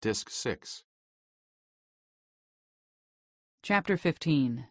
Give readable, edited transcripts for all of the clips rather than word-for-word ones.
Disc 6. Chapter 15.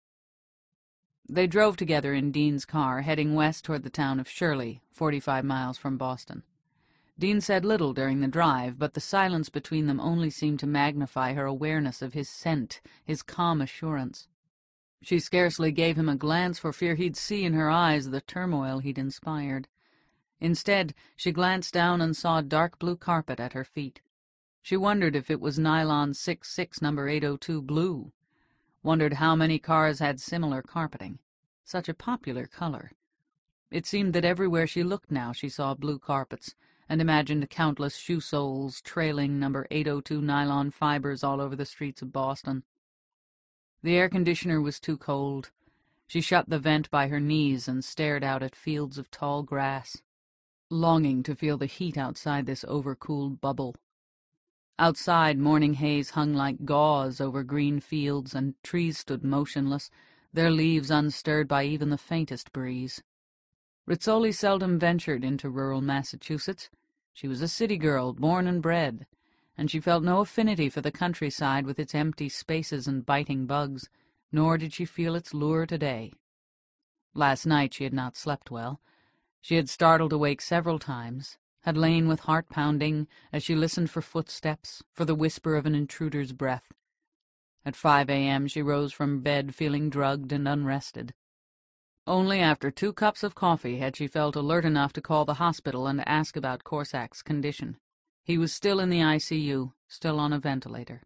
They drove together in Dean's car, heading west toward the town of Shirley, 45 miles from Boston. Dean said little during the drive, but the silence between them only seemed to magnify her awareness of his scent, his calm assurance. She scarcely gave him a glance for fear he'd see in her eyes the turmoil he'd inspired. Instead, she glanced down and saw dark blue carpet at her feet. She wondered if it was nylon 6/6 number 802 blue. Wondered how many cars had similar carpeting. Such a popular color. It seemed that everywhere she looked now she saw blue carpets, and imagined countless shoe soles trailing number 802 nylon fibers all over the streets of Boston. The air conditioner was too cold. She shut the vent by her knees and stared out at fields of tall grass, longing to feel the heat outside this overcooled bubble. Outside, morning haze hung like gauze over green fields, and trees stood motionless, their leaves unstirred by even the faintest breeze. Rizzoli seldom ventured into rural Massachusetts. She was a city girl, born and bred, and she felt no affinity for the countryside with its empty spaces and biting bugs, nor did she feel its lure today. Last night she had not slept well. She had startled awake several times, had lain with heart pounding as she listened for footsteps, for the whisper of an intruder's breath. At 5 a.m. she rose from bed feeling drugged and unrested. Only after 2 cups of coffee had she felt alert enough to call the hospital and ask about Corsak's condition. He was still in the ICU, still on a ventilator.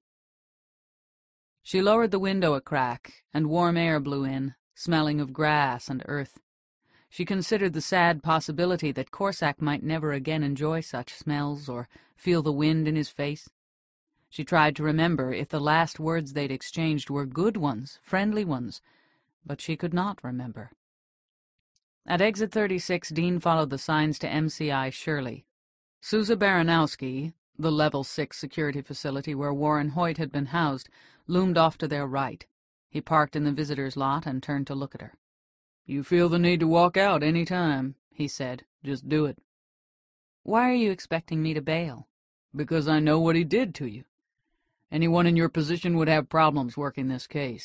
She lowered the window a crack, and warm air blew in, smelling of grass and earth. She considered the sad possibility that Corsak might never again enjoy such smells or feel the wind in his face. She tried to remember if the last words they'd exchanged were good ones, friendly ones, but she could not remember. At exit 36, Dean followed the signs to MCI Shirley. Sousa Baranowski, the Level 6 security facility where Warren Hoyt had been housed, loomed off to their right. He parked in the visitor's lot and turned to look at her. "You feel the need to walk out any time," he said. "Just do it." "Why are you expecting me to bail?" "Because I know what he did to you. Anyone in your position would have problems working this case."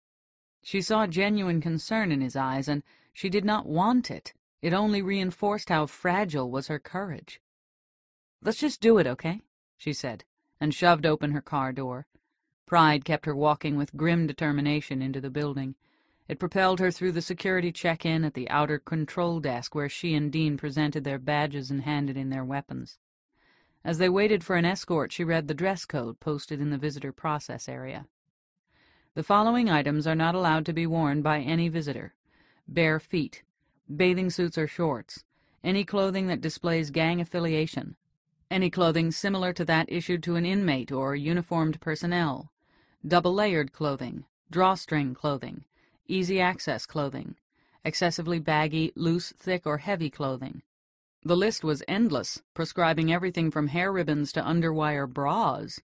She saw genuine concern in his eyes, and she did not want it. It only reinforced how fragile was her courage. "Let's just do it, okay?" she said, and shoved open her car door. Pride kept her walking with grim determination into the building. It propelled her through the security check-in at the outer control desk where she and Dean presented their badges and handed in their weapons. As they waited for an escort, she read the dress code posted in the visitor process area. The following items are not allowed to be worn by any visitor: bare feet, bathing suits or shorts, any clothing that displays gang affiliation, any clothing similar to that issued to an inmate or uniformed personnel, double-layered clothing, drawstring clothing, easy-access clothing, excessively baggy, loose, thick, or heavy clothing. The list was endless, prescribing everything from hair ribbons to underwire bras.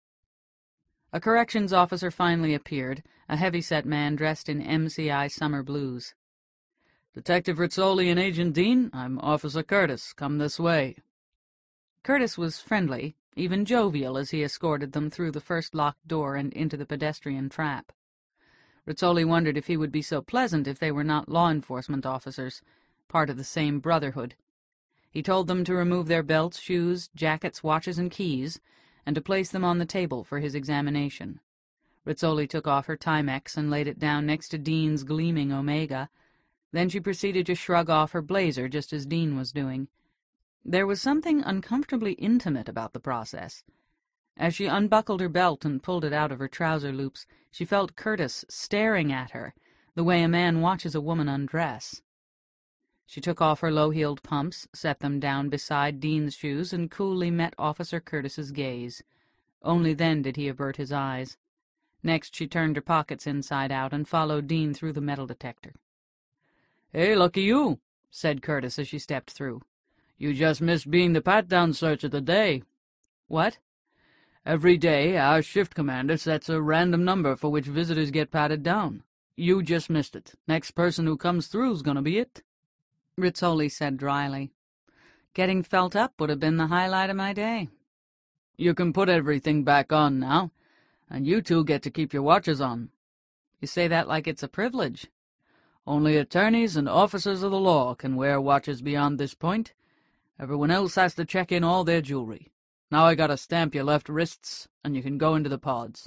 A corrections officer finally appeared, a heavy-set man dressed in MCI summer blues. "Detective Rizzoli and Agent Dean, I'm Officer Curtis. Come this way." Curtis was friendly, even jovial, as he escorted them through the first locked door and into the pedestrian trap. Rizzoli wondered if he would be so pleasant if they were not law enforcement officers, part of the same brotherhood. He told them to remove their belts, shoes, jackets, watches, and keys, and to place them on the table for his examination. Rizzoli took off her Timex and laid it down next to Dean's gleaming Omega. Then she proceeded to shrug off her blazer just as Dean was doing. There was something uncomfortably intimate about the process. As she unbuckled her belt and pulled it out of her trouser loops, she felt Curtis staring at her, the way a man watches a woman undress. She took off her low-heeled pumps, set them down beside Dean's shoes, and coolly met Officer Curtis's gaze. Only then did he avert his eyes. Next she turned her pockets inside out and followed Dean through the metal detector. "Hey, lucky you," said Curtis as she stepped through. "You just missed being the pat-down search of the day." "What?" "Every day, our shift commander sets a random number for which visitors get patted down. You just missed it. Next person who comes through's gonna be it," Rizzoli said dryly. "Getting felt up would have been the highlight of my day." You can put everything back on now, and you two get to keep your watches on." "You say that like it's a privilege." "Only attorneys and officers of the law can wear watches beyond this point. Everyone else has to check in all their jewelry. Now I gotta stamp your left wrists, and you can go into the pods."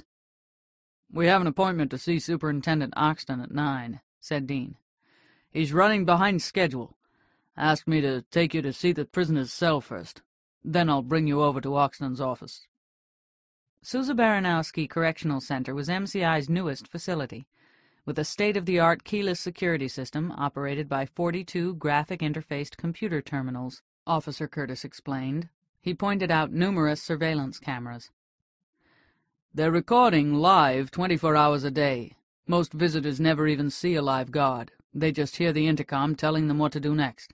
"We have an appointment to see Superintendent Oxton at 9, said Dean. "He's running behind schedule. Asked me to take you to see the prisoner's cell first. Then I'll bring you over to Oxton's office." Sousa Baranowski Correctional Center was MCI's newest facility, with a state-of-the-art keyless security system operated by 42 graphic interfaced computer terminals, Officer Curtis explained. He pointed out numerous surveillance cameras. "They're recording live 24 hours a day. Most visitors never even see a live guard. They just hear the intercom telling them what to do next."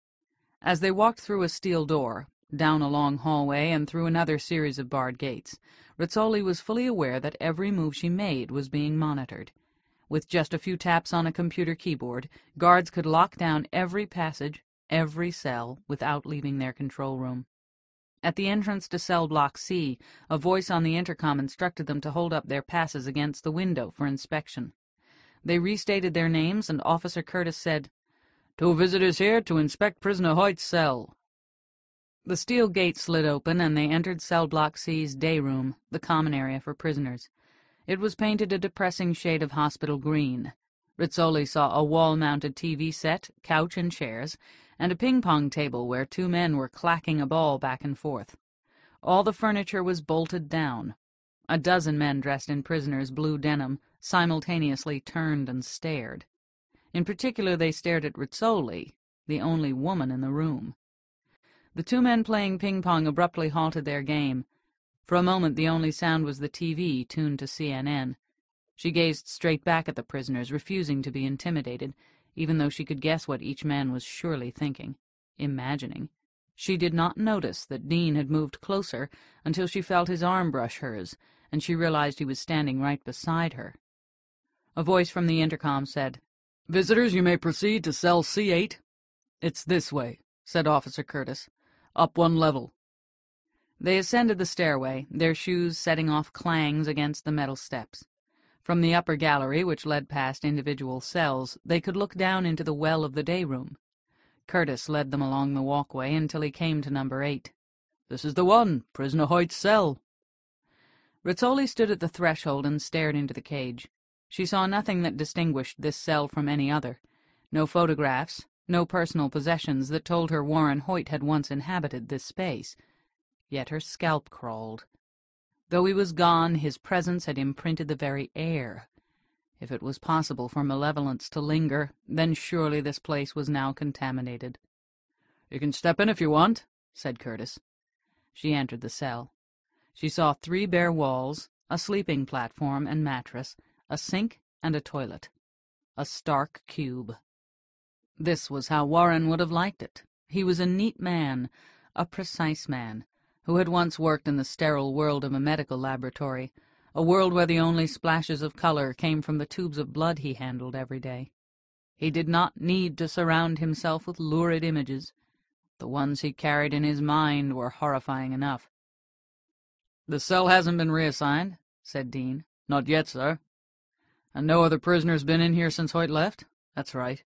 As they walked through a steel door, down a long hallway and through another series of barred gates, Rizzoli was fully aware that every move she made was being monitored. With just a few taps on a computer keyboard, guards could lock down every passage, every cell, without leaving their control room. At the entrance to cell block C, a voice on the intercom instructed them to hold up their passes against the window for inspection. They restated their names, and Officer Curtis said, "Two visitors here to inspect prisoner Hoyt's cell." The steel gate slid open, and they entered cell block C's day room, the common area for prisoners. It was painted a depressing shade of hospital green. Rizzoli saw a wall-mounted TV set, couch and chairs, and a ping-pong table where two men were clacking a ball back and forth. All the furniture was bolted down. A dozen men dressed in prisoners' blue denim simultaneously turned and stared. In particular, they stared at Rizzoli, the only woman in the room. The two men playing ping-pong abruptly halted their game. For a moment the only sound was the TV tuned to CNN. She gazed straight back at the prisoners, refusing to be intimidated, even though she could guess what each man was surely thinking, imagining. She did not notice that Dean had moved closer until she felt his arm brush hers, and she realized he was standing right beside her. A voice from the intercom said, "Visitors, you may proceed to cell C8. "It's this way," said Officer Curtis. "Up one level." They ascended the stairway, their shoes setting off clangs against the metal steps. From the upper gallery, which led past individual cells, they could look down into the well of the day room. Curtis led them along the walkway until he came to number 8. "This is the one, prisoner Hoyt's cell." Rizzoli stood at the threshold and stared into the cage. She saw nothing that distinguished this cell from any other. No photographs, no personal possessions that told her Warren Hoyt had once inhabited this space. Yet her scalp crawled. Though he was gone, his presence had imprinted the very air. If it was possible for malevolence to linger, then surely this place was now contaminated. "You can step in if you want," said Curtis. She entered the cell. She saw 3 bare walls, a sleeping platform and mattress, a sink and a toilet. A stark cube. This was how Warren would have liked it. He was a neat man, a precise man, who had once worked in the sterile world of a medical laboratory, a world where the only splashes of color came from the tubes of blood he handled every day. He did not need to surround himself with lurid images. The ones he carried in his mind were horrifying enough. "The cell hasn't been reassigned," said Dean. "Not yet, sir." "And no other prisoners been in here since Hoyt left?" "That's right."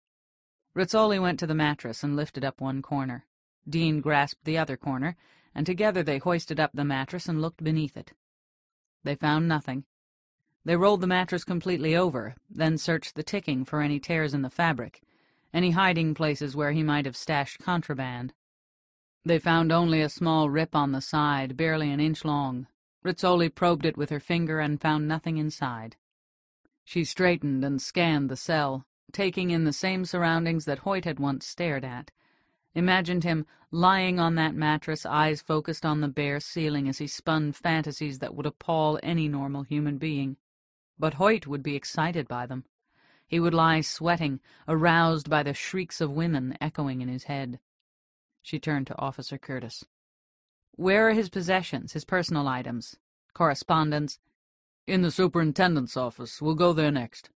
Rizzoli went to the mattress and lifted up one corner. Dean grasped the other corner, and together they hoisted up the mattress and looked beneath it. They found nothing. They rolled the mattress completely over, then searched the ticking for any tears in the fabric, any hiding places where he might have stashed contraband. They found only a small rip on the side, barely an inch long. Rizzoli probed it with her finger and found nothing inside. She straightened and scanned the cell, taking in the same surroundings that Hoyt had once stared at. Imagined him lying on that mattress, eyes focused on the bare ceiling as he spun fantasies that would appall any normal human being. But Hoyt would be excited by them. He would lie sweating, aroused by the shrieks of women echoing in his head. She turned to Officer Curtis. "Where are his possessions, his personal items? Correspondence?" "In the superintendent's office. We'll go there next."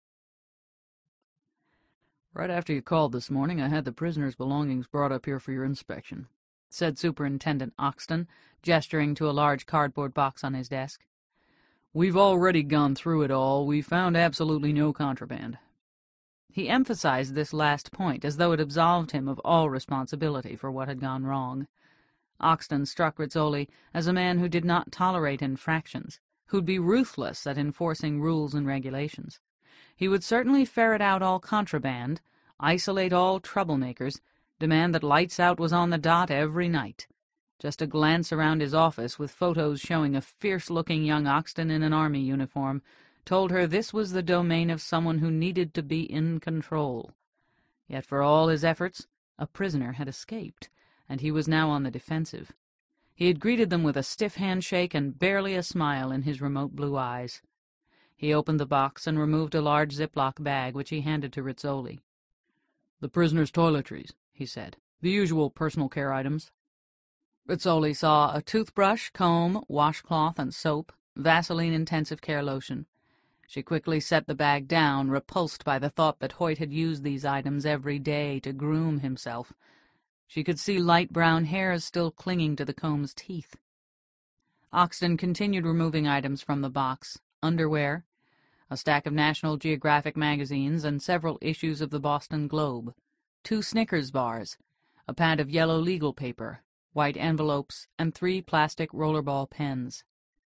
"Right after you called this morning, I had the prisoner's belongings brought up here for your inspection. said Superintendent Oxton, gesturing to a large cardboard box on his desk. "We've already gone through it all. We found absolutely no contraband." He emphasized this last point as though it absolved him of all responsibility for what had gone wrong. Oxton struck Rizzoli as a man who did not tolerate infractions, who'd be ruthless at enforcing rules and regulations. He would certainly ferret out all contraband, isolate all troublemakers, demand that lights out was on the dot every night. Just a glance around his office with photos showing a fierce-looking young Oxton in an army uniform told her this was the domain of someone who needed to be in control. Yet for all his efforts, a prisoner had escaped, and he was now on the defensive. He had greeted them with a stiff handshake and barely a smile in his remote blue eyes. He opened the box and removed a large Ziploc bag, which he handed to Rizzoli. "The prisoner's toiletries," he said. "The usual personal care items." Rizzoli saw a toothbrush, comb, washcloth, and soap, Vaseline intensive care lotion. She quickly set the bag down, repulsed by the thought that Hoyt had used these items every day to groom himself. She could see light brown hairs still clinging to the comb's teeth. Oxton continued removing items from the box: underwear, a stack of National Geographic magazines, and several issues of the Boston Globe, 2 Snickers bars, a pad of yellow legal paper, white envelopes, and 3 plastic rollerball pens.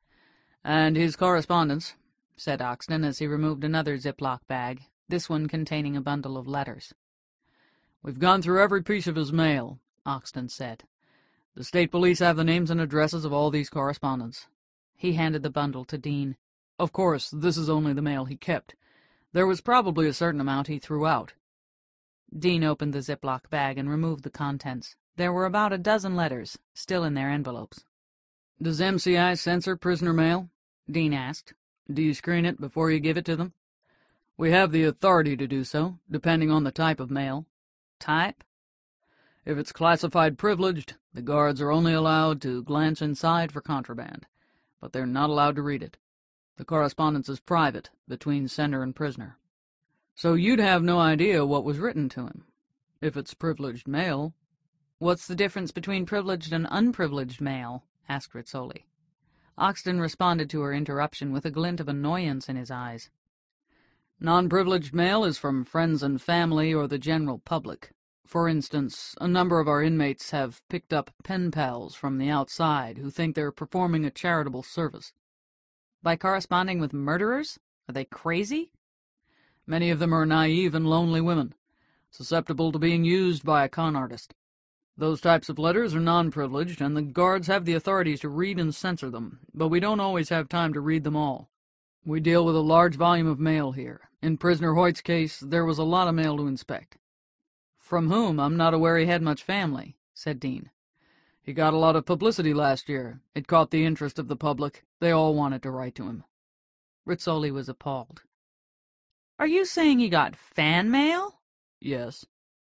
"And his correspondence," said Oxton as he removed another Ziploc bag, this one containing a bundle of letters. "We've gone through every piece of his mail," Oxton said. "The state police have the names and addresses of all these correspondents." He handed the bundle to Dean. "Of course, this is only the mail he kept. There was probably a certain amount he threw out." Dean opened the Ziploc bag and removed the contents. There were about a dozen letters, still in their envelopes. "Does MCI censor prisoner mail?" Dean asked. "Do you screen it before you give it to them?" "We have the authority to do so, depending on the type of mail." "Type?" "If it's classified privileged, the guards are only allowed to glance inside for contraband, but they're not allowed to read it. The correspondence is private, between sender and prisoner. So you'd have no idea what was written to him. If it's privileged mail—" "What's the difference between privileged and unprivileged mail?" asked Rizzoli. Oxton responded to her interruption with a glint of annoyance in his eyes. "Non-privileged mail is from friends and family or the general public. For instance, a number of our inmates have picked up pen pals from the outside who think they're performing a charitable service." "By corresponding with murderers? Are they crazy?" "Many of them are naive and lonely women, susceptible to being used by a con artist. Those types of letters are non-privileged, and the guards have the authorities to read and censor them, but we don't always have time to read them all. We deal with a large volume of mail here. In prisoner Hoyt's case, there was a lot of mail to inspect." "From whom? I'm not aware he had much family," said Dean. "He got a lot of publicity last year. It caught the interest of the public. They all wanted to write to him." Rizzoli was appalled. "Are you saying he got fan mail?" "Yes."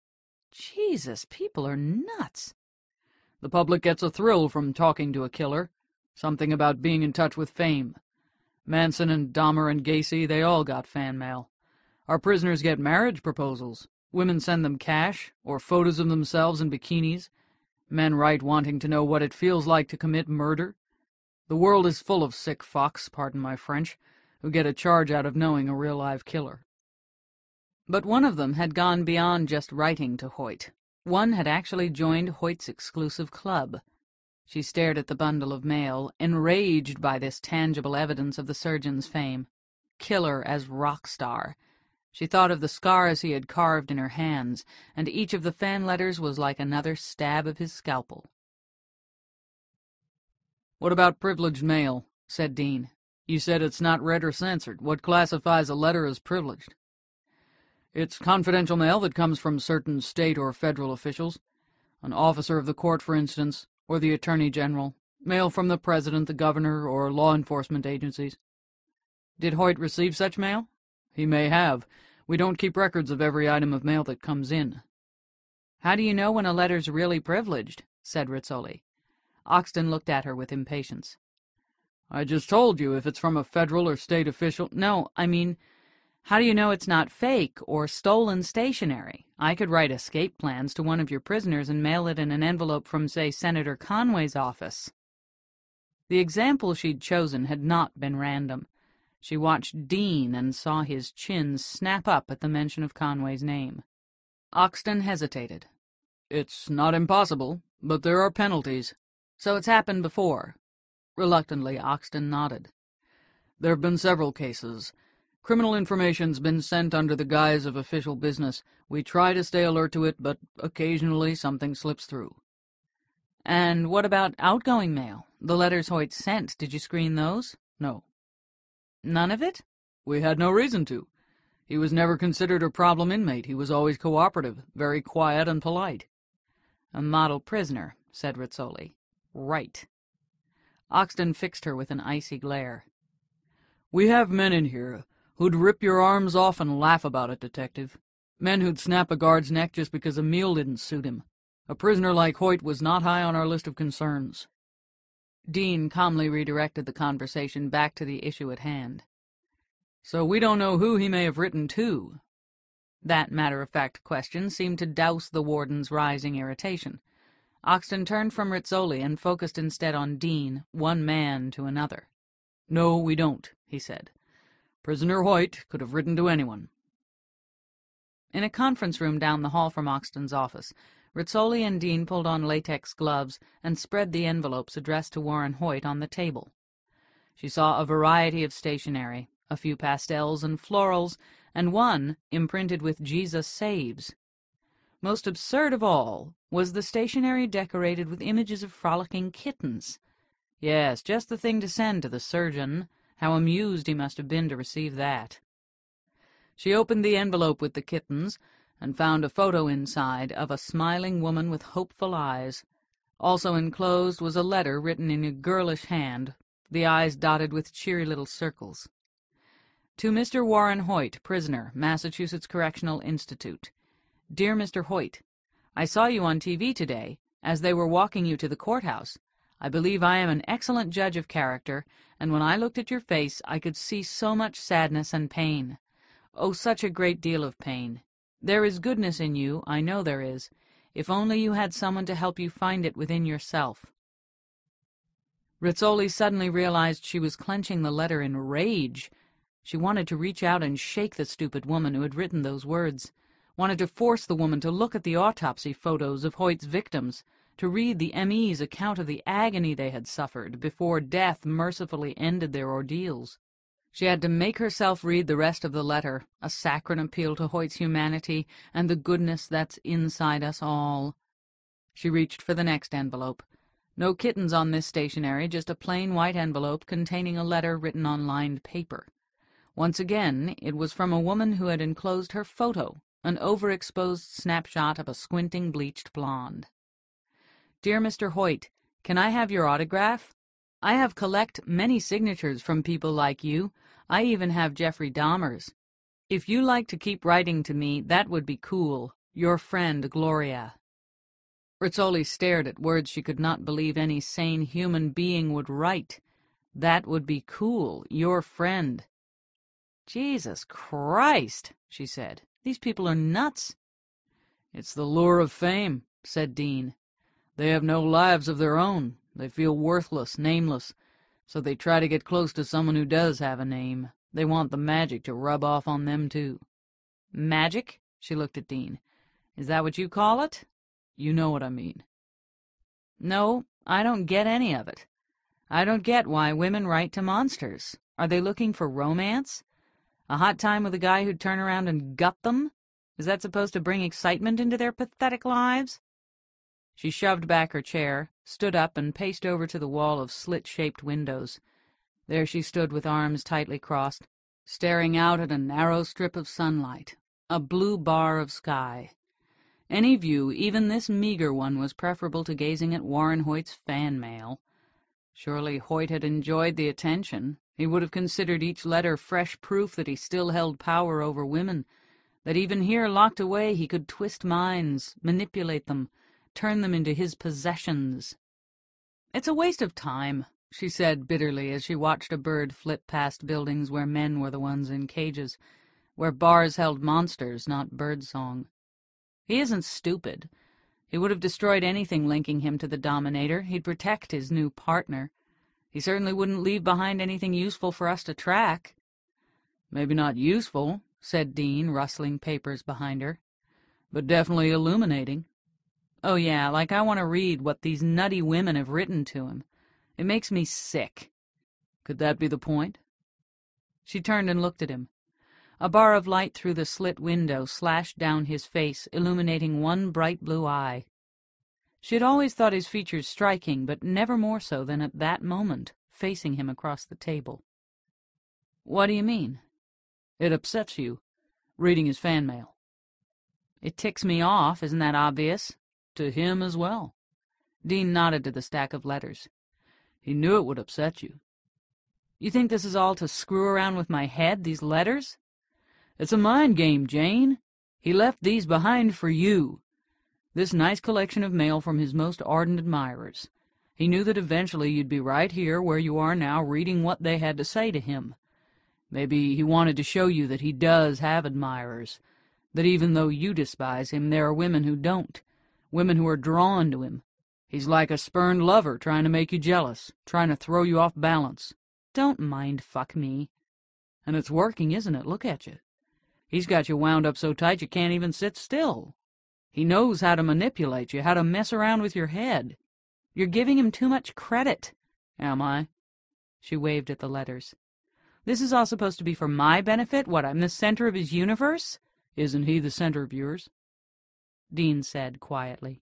"Jesus, people are nuts." "The public gets a thrill from talking to a killer. Something about being in touch with fame. Manson and Dahmer and Gacy, they all got fan mail. Our prisoners get marriage proposals. Women send them cash, or photos of themselves in bikinis. Men write wanting to know what it feels like to commit murder. The world is full of sick fucks, pardon my French, who get a charge out of knowing a real-live killer." But one of them had gone beyond just writing to Hoyt. One had actually joined Hoyt's exclusive club. She stared at the bundle of mail, enraged by this tangible evidence of the surgeon's fame. Killer as rock star. She thought of the scars he had carved in her hands, and each of the fan letters was like another stab of his scalpel. "What about privileged mail?" said Dean. "You said it's not read or censored. What classifies a letter as privileged?" "It's confidential mail that comes from certain state or federal officials. An officer of the court, for instance, or the attorney general. Mail from the president, the governor, or law enforcement agencies." "Did Hoyt receive such mail?" "He may have. We don't keep records of every item of mail that comes in." "How do you know when a letter's really privileged?" said Rizzoli. Oxton looked at her with impatience. "I just told you if it's from a federal or state official." "No, I mean, How do you know it's not fake or stolen stationery? I could write escape plans to one of your prisoners and mail it in an envelope from, say, Senator Conway's office." The example she'd chosen had not been random. She watched Dean and saw his chin snap up at the mention of Conway's name. Oxton hesitated. "It's not impossible, but there are penalties." "So it's happened before?" Reluctantly, Oxton nodded. "There have been several cases. Criminal information's been sent under the guise of official business. We try to stay alert to it, but occasionally something slips through." "And what about outgoing mail? The letters Hoyt sent, did you screen those?" "No." "None of it?" "We had no reason to. He was never considered a problem inmate. He was always cooperative, very quiet and polite." "A model prisoner," said Rizzoli. "Right." Oxton fixed her with an icy glare. "We have men in here who'd rip your arms off and laugh about it, Detective. Men who'd snap a guard's neck just because a meal didn't suit him. A prisoner like Hoyt was not high on our list of concerns." Dean calmly redirected the conversation back to the issue at hand. "So we don't know who he may have written to." That matter-of-fact question seemed to douse the warden's rising irritation. Oxton turned from Rizzoli and focused instead on Dean, one man to another. "No, we don't," he said. "Prisoner Hoyt could have written to anyone." In a conference room down the hall from Oxton's office, Rizzoli and Dean pulled on latex gloves and spread the envelopes addressed to Warren Hoyt on the table. She saw a variety of stationery, a few pastels and florals, and one imprinted with "Jesus Saves." Most absurd of all was the stationery decorated with images of frolicking kittens. Yes, just the thing to send to the surgeon. How amused he must have been to receive that. She opened the envelope with the kittens and found a photo inside of a smiling woman with hopeful eyes. Also enclosed was a letter written in a girlish hand, the eyes dotted with cheery little circles. "To Mr. Warren Hoyt, prisoner, Massachusetts Correctional Institute. Dear Mr. Hoyt, I saw you on TV today, as they were walking you to the courthouse. I believe I am an excellent judge of character, and when I looked at your face I could see so much sadness and pain. Oh, such a great deal of pain. There is goodness in you, I know there is, if only you had someone to help you find it within yourself." Rizzoli suddenly realized she was clenching the letter in rage. She wanted to reach out and shake the stupid woman who had written those words, wanted to force the woman to look at the autopsy photos of Hoyt's victims, to read the ME's account of the agony they had suffered before death mercifully ended their ordeals. She had to make herself read the rest of the letter, a saccharine appeal to Hoyt's humanity and the goodness that's inside us all. She reached for the next envelope. No kittens on this stationery, just a plain white envelope containing a letter written on lined paper. Once again, it was from a woman who had enclosed her photo, an overexposed snapshot of a squinting bleached blonde. "Dear Mr. Hoyt, can I have your autograph? I have collect many signatures from people like you. I even have Jeffrey Dahmer's. If you like to keep writing to me, that would be cool. Your friend, Gloria." Rizzoli stared at words she could not believe any sane human being would write. That would be cool. Your friend. "Jesus Christ," she said. "These people are nuts." "It's the lure of fame," said Dean. "They have no lives of their own. They feel worthless, nameless, so they try to get close to someone who does have a name. They want the magic to rub off on them, too." "Magic?" She looked at Dean. "Is that what you call it?" "You know what I mean." "No, I don't get any of it. I don't get why women write to monsters. Are they looking for romance? A hot time with a guy who'd turn around and gut them? Is that supposed to bring excitement into their pathetic lives?" She shoved back her chair, stood up, and paced over to the wall of slit-shaped windows. There she stood with arms tightly crossed, staring out at a narrow strip of sunlight, a blue bar of sky. Any view, even this meager one, was preferable to gazing at Warren Hoyt's fan mail. Surely Hoyt had enjoyed the attention. He would have considered each letter fresh proof that he still held power over women, that even here locked away he could twist minds, manipulate them, turn them into his possessions. "It's a waste of time," she said bitterly as she watched a bird flit past buildings where men were the ones in cages. where bars held monsters, not birdsong. He isn't stupid. He would have destroyed anything linking him to the Dominator. He'd protect his new partner. He certainly wouldn't leave behind anything useful for us to track. Maybe not useful, said Dean, rustling papers behind her, but definitely illuminating. Oh yeah, like I want to read what these nutty women have written to him. It makes me sick. Could that be the point? She turned and looked at him. A bar of light through the slit window slashed down his face, illuminating one bright blue eye. She had always thought his features striking, but never more so than at that moment, facing him across the table. What do you mean? It upsets you, reading his fan mail. It ticks me off, isn't that obvious? To him as well. Dean nodded to the stack of letters. He knew it would upset you. You think this is all to screw around with my head, these letters? It's a mind game, Jane. He left these behind for you. This nice collection of mail from his most ardent admirers. He knew that eventually you'd be right here where you are now reading what they had to say to him. Maybe he wanted to show you that he does have admirers, that even though you despise him, there are women who don't, women who are drawn to him. He's like a spurned lover trying to make you jealous, trying to throw you off balance. Don't mind fuck me. And it's working, isn't it? Look at you. He's got you wound up so tight you can't even sit still. He knows how to manipulate you, how to mess around with your head. You're giving him too much credit. Am I? She waved at the letters. This is all supposed to be for my benefit? What, I'm the center of his universe? Isn't he the center of yours? Dean said quietly.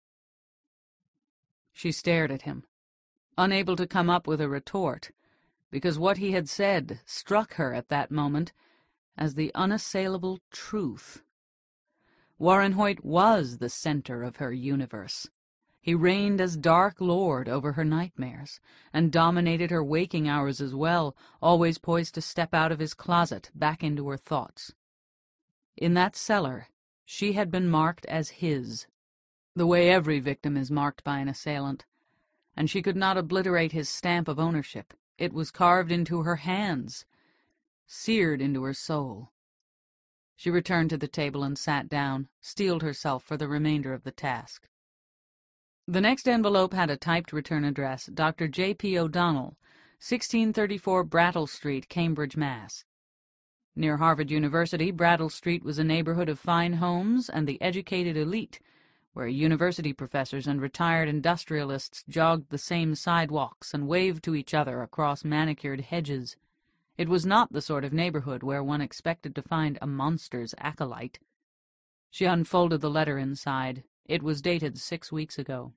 She stared at him, unable to come up with a retort, because what he had said struck her at that moment as the unassailable truth. Warren Hoyt was the center of her universe. He reigned as Dark Lord over her nightmares, and dominated her waking hours as well, always poised to step out of his closet back into her thoughts. In that cellar, she had been marked as his, the way every victim is marked by an assailant, and she could not obliterate his stamp of ownership. It was carved into her hands, seared into her soul. She returned to the table and sat down, steeled herself for the remainder of the task. The next envelope had a typed return address, Dr. J.P. O'Donnell, 1634 Brattle Street, Cambridge, Mass. Near Harvard University, Brattle Street was a neighborhood of fine homes and the educated elite, where university professors and retired industrialists jogged the same sidewalks and waved to each other across manicured hedges. It was not the sort of neighborhood where one expected to find a monster's acolyte. She unfolded the letter inside. It was dated 6 weeks ago.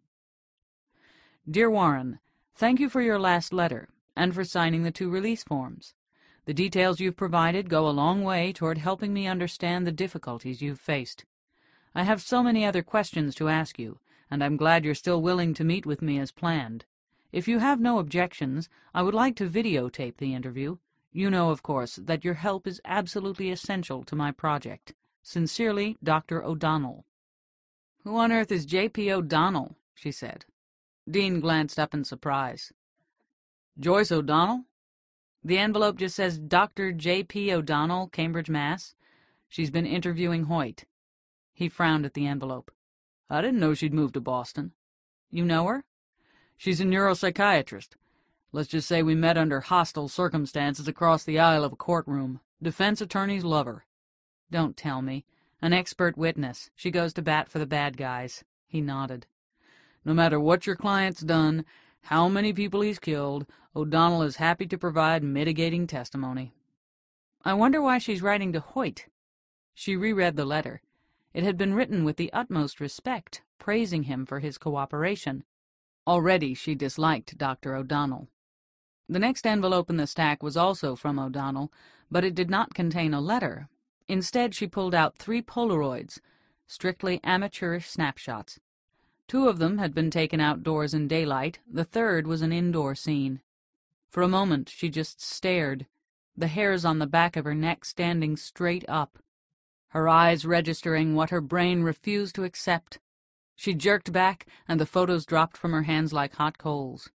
Dear Warren, thank you for your last letter, and for signing the 2 release forms. The details you've provided go a long way toward helping me understand the difficulties you've faced. I have so many other questions to ask you, and I'm glad you're still willing to meet with me as planned. If you have no objections, I would like to videotape the interview. You know, of course, that your help is absolutely essential to my project. Sincerely, Dr. O'Donnell. Who on earth is J.P. O'Donnell? She said. Dean glanced up in surprise. Joyce O'Donnell? The envelope just says Dr. J.P. O'Donnell, Cambridge, Mass. She's been interviewing Hoyt. He frowned at the envelope. I didn't know she'd moved to Boston. You know her? She's a neuropsychiatrist. Let's just say we met under hostile circumstances across the aisle of a courtroom. Defense attorneys love her. Don't tell me. An expert witness. She goes to bat for the bad guys. He nodded. No matter what your client's done, how many people he's killed, O'Donnell is happy to provide mitigating testimony. I wonder why she's writing to Hoyt. She reread the letter. It had been written with the utmost respect, praising him for his cooperation. Already she disliked Dr. O'Donnell. The next envelope in the stack was also from O'Donnell, but it did not contain a letter. Instead, she pulled out 3 Polaroids, strictly amateurish snapshots. 2 of them had been taken outdoors in daylight. The third was an indoor scene. For a moment she just stared, the hairs on the back of her neck standing straight up, her eyes registering what her brain refused to accept. She jerked back, and the photos dropped from her hands like hot coals.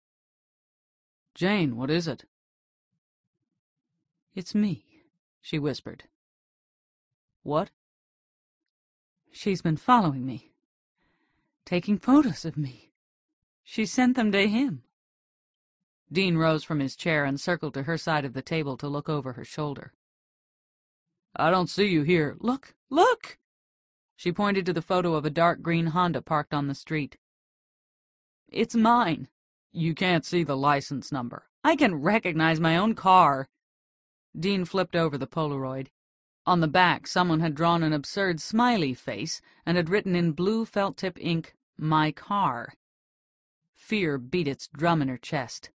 "Jane, what is it?" "It's me," she whispered. What? She's been following me, taking photos of me. She sent them to him. Dean rose from his chair and circled to her side of the table to look over her shoulder. I don't see you here. Look, look! She pointed to the photo of a dark green Honda parked on the street. It's mine. You can't see the license number. I can recognize my own car. Dean flipped over the Polaroid. On the back, someone had drawn an absurd smiley face and had written in blue felt-tip ink, "My car." Fear beat its drum in her chest.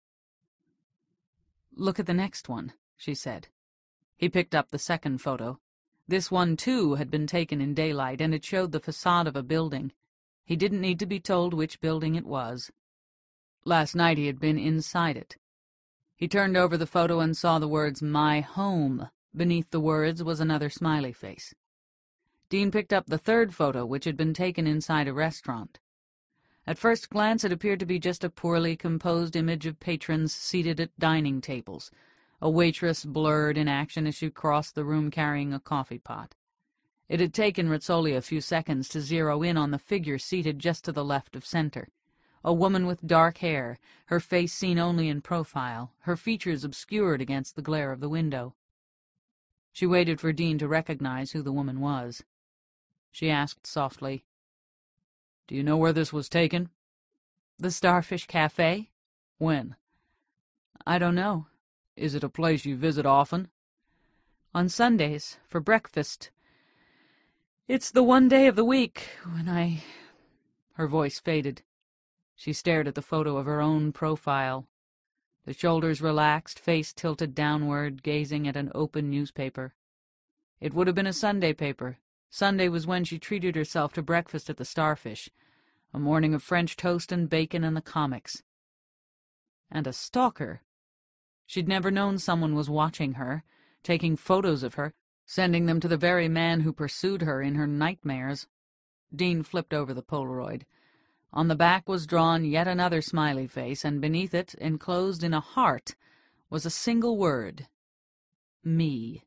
Look at the next one, she said. He picked up the second photo. This one, too, had been taken in daylight, and it showed the facade of a building. He didn't need to be told which building it was. Last night he had been inside it. He turned over the photo and saw the words, "My home." Beneath the words was another smiley face. Dean picked up the third photo, which had been taken inside a restaurant. At first glance it appeared to be just a poorly composed image of patrons seated at dining tables, a waitress blurred in action as she crossed the room carrying a coffee pot. It had taken Rizzoli a few seconds to zero in on the figure seated just to the left of center. A woman with dark hair, her face seen only in profile, her features obscured against the glare of the window. She waited for Dean to recognize who the woman was. She asked softly, "Do you know where this was taken?" "The Starfish Cafe." "When?" "I don't know." "Is it a place you visit often?" "On Sundays, for breakfast. It's the one day of the week when I—" Her voice faded. She stared at the photo of her own profile. The shoulders relaxed, face tilted downward, gazing at an open newspaper. It would have been a Sunday paper. Sunday was when she treated herself to breakfast at the Starfish, a morning of French toast and bacon and the comics. And a stalker. She'd never known someone was watching her, taking photos of her, sending them to the very man who pursued her in her nightmares. Dean flipped over the Polaroid. On the back was drawn yet another smiley face, and beneath it, enclosed in a heart, was a single word. Me.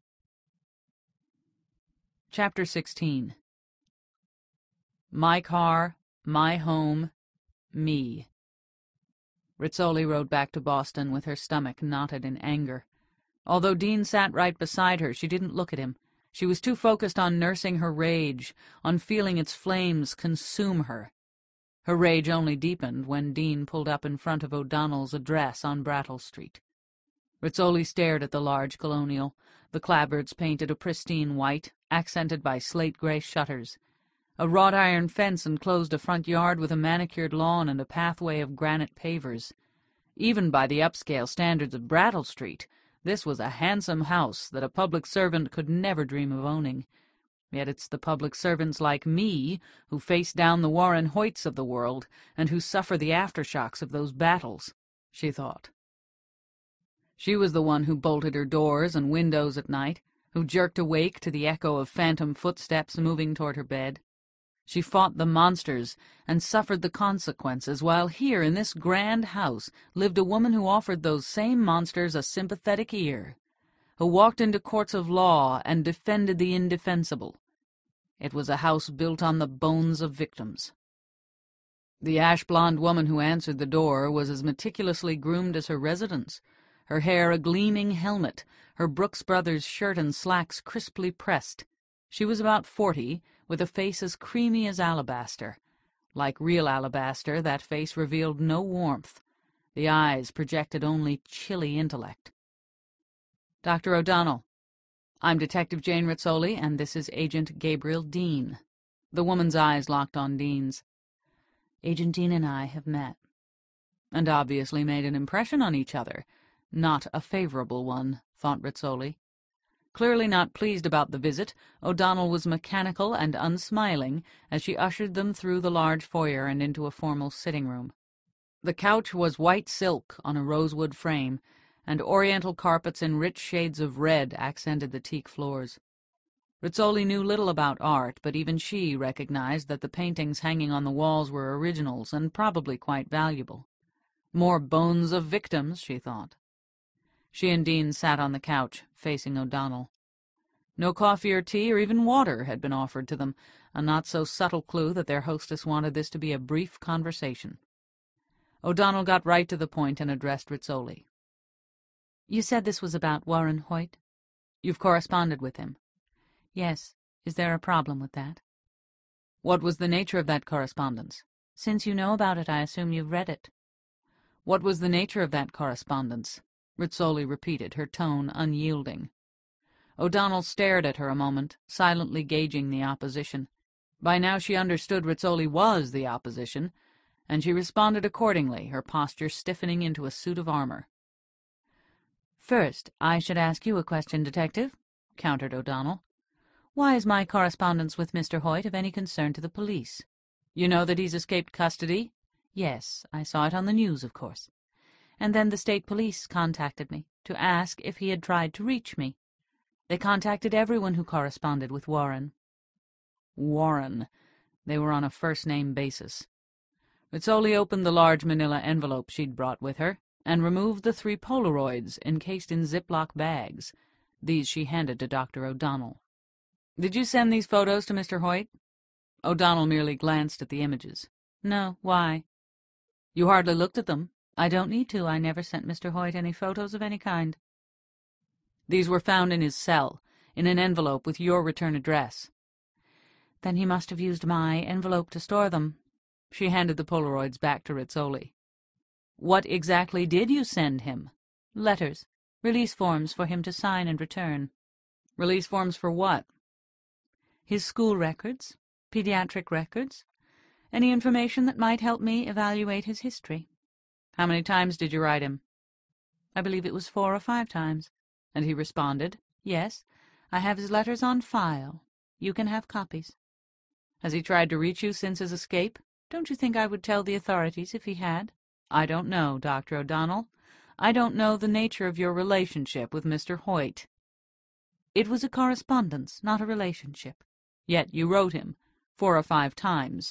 Chapter 16. My car, my home, me. Rizzoli rode back to Boston with her stomach knotted in anger. Although Dean sat right beside her, she didn't look at him. She was too focused on nursing her rage, on feeling its flames consume her. Her rage only deepened when Dean pulled up in front of O'Donnell's address on Brattle Street. Rizzoli stared at the large colonial, the clapboards painted a pristine white, accented by slate-gray shutters. A wrought-iron fence enclosed a front yard with a manicured lawn and a pathway of granite pavers. Even by the upscale standards of Brattle Street, this was a handsome house that a public servant could never dream of owning. Yet it's the public servants like me who face down the Warren Hoyts of the world and who suffer the aftershocks of those battles, she thought. She was the one who bolted her doors and windows at night, who jerked awake to the echo of phantom footsteps moving toward her bed. She fought the monsters and suffered the consequences, while here in this grand house lived a woman who offered those same monsters a sympathetic ear, who walked into courts of law and defended the indefensible. It was a house built on the bones of victims. The ash-blonde woman who answered the door was as meticulously groomed as her residence, her hair a gleaming helmet, her Brooks Brothers shirt and slacks crisply pressed. She was about 40, with a face as creamy as alabaster. Like real alabaster, that face revealed no warmth. The eyes projected only chilly intellect. "Dr. O'Donnell, I'm Detective Jane Rizzoli, and this is Agent Gabriel Dean." The woman's eyes locked on Dean's. "Agent Dean and I have met, and obviously made an impression on each other. Not a favorable one," thought Rizzoli. Clearly not pleased about the visit, O'Donnell was mechanical and unsmiling as she ushered them through the large foyer and into a formal sitting room. The couch was white silk on a rosewood frame, and oriental carpets in rich shades of red accented the teak floors. Rizzoli knew little about art, but even she recognized that the paintings hanging on the walls were originals and probably quite valuable. More bones of victims, she thought. She and Dean sat on the couch, facing O'Donnell. No coffee or tea or even water had been offered to them, a not-so-subtle clue that their hostess wanted this to be a brief conversation. O'Donnell got right to the point and addressed Rizzoli. "You said this was about Warren Hoyt? You've corresponded with him?" "Yes. Is there a problem with that?" "What was the nature of that correspondence?" "Since you know about it, I assume you've read it." "What was the nature of that correspondence?" Rizzoli repeated, her tone unyielding. O'Donnell stared at her a moment, silently gauging the opposition. By now she understood Rizzoli was the opposition, and she responded accordingly, her posture stiffening into a suit of armor. "First, I should ask you a question, Detective," countered O'Donnell. "Why is my correspondence with Mr. Hoyt of any concern to the police?" "You know that he's escaped custody?" "Yes, I saw it on the news, of course. And then the state police contacted me to ask if he had tried to reach me. They contacted everyone who corresponded with Warren." Warren. They were on a first-name basis. Rizzoli opened the large manila envelope she'd brought with her and removed the 3 Polaroids encased in Ziploc bags. These she handed to Dr. O'Donnell. "Did you send these photos to Mr. Hoyt?" O'Donnell merely glanced at the images. "No. Why?" "You hardly looked at them." "I don't need to. I never sent Mr. Hoyt any photos of any kind." "These were found in his cell, in an envelope with your return address." "Then he must have used my envelope to store them." She handed the Polaroids back to Rizzoli. "What exactly did you send him?" "Letters. Release forms for him to sign and return." "Release forms for what?" "His school records, pediatric records, any information that might help me evaluate his history." "How many times did you write him?" "I believe it was 4 or 5 times. "And he responded?" "Yes. I have his letters on file. You can have copies." "Has he tried to reach you since his escape?" "Don't you think I would tell the authorities if he had?" "I don't know, Dr. O'Donnell. I don't know the nature of your relationship with Mr. Hoyt." "It was a correspondence, not a relationship." "Yet you wrote him 4 or 5 times."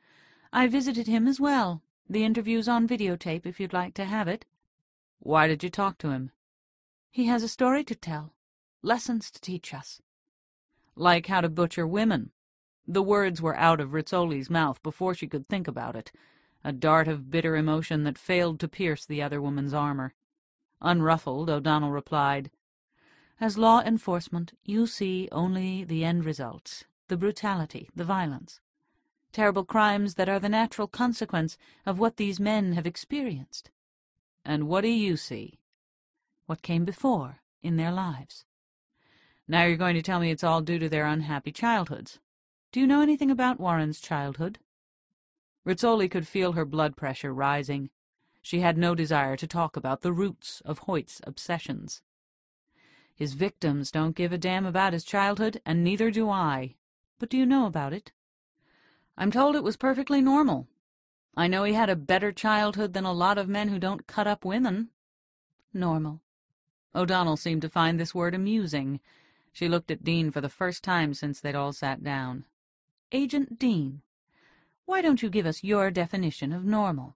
"I visited him as well. The interview's on videotape if you'd like to have it." "Why did you talk to him?" "He has a story to tell, lessons to teach us." "Like how to butcher women." The words were out of Rizzoli's mouth before she could think about it, a dart of bitter emotion that failed to pierce the other woman's armor. Unruffled, O'Donnell replied, "As law enforcement, you see only the end results, the brutality, the violence. Terrible crimes that are the natural consequence of what these men have experienced." "And what do you see?" "What came before, in their lives." "Now you're going to tell me it's all due to their unhappy childhoods." "Do you know anything about Warren's childhood?" Rizzoli could feel her blood pressure rising. She had no desire to talk about the roots of Hoyt's obsessions. "His victims don't give a damn about his childhood, and neither do I." "But do you know about it?" "I'm told it was perfectly normal. I know he had a better childhood than a lot of men who don't cut up women." "Normal." O'Donnell seemed to find this word amusing. She looked at Dean for the first time since they'd all sat down. "Agent Dean, why don't you give us your definition of normal?"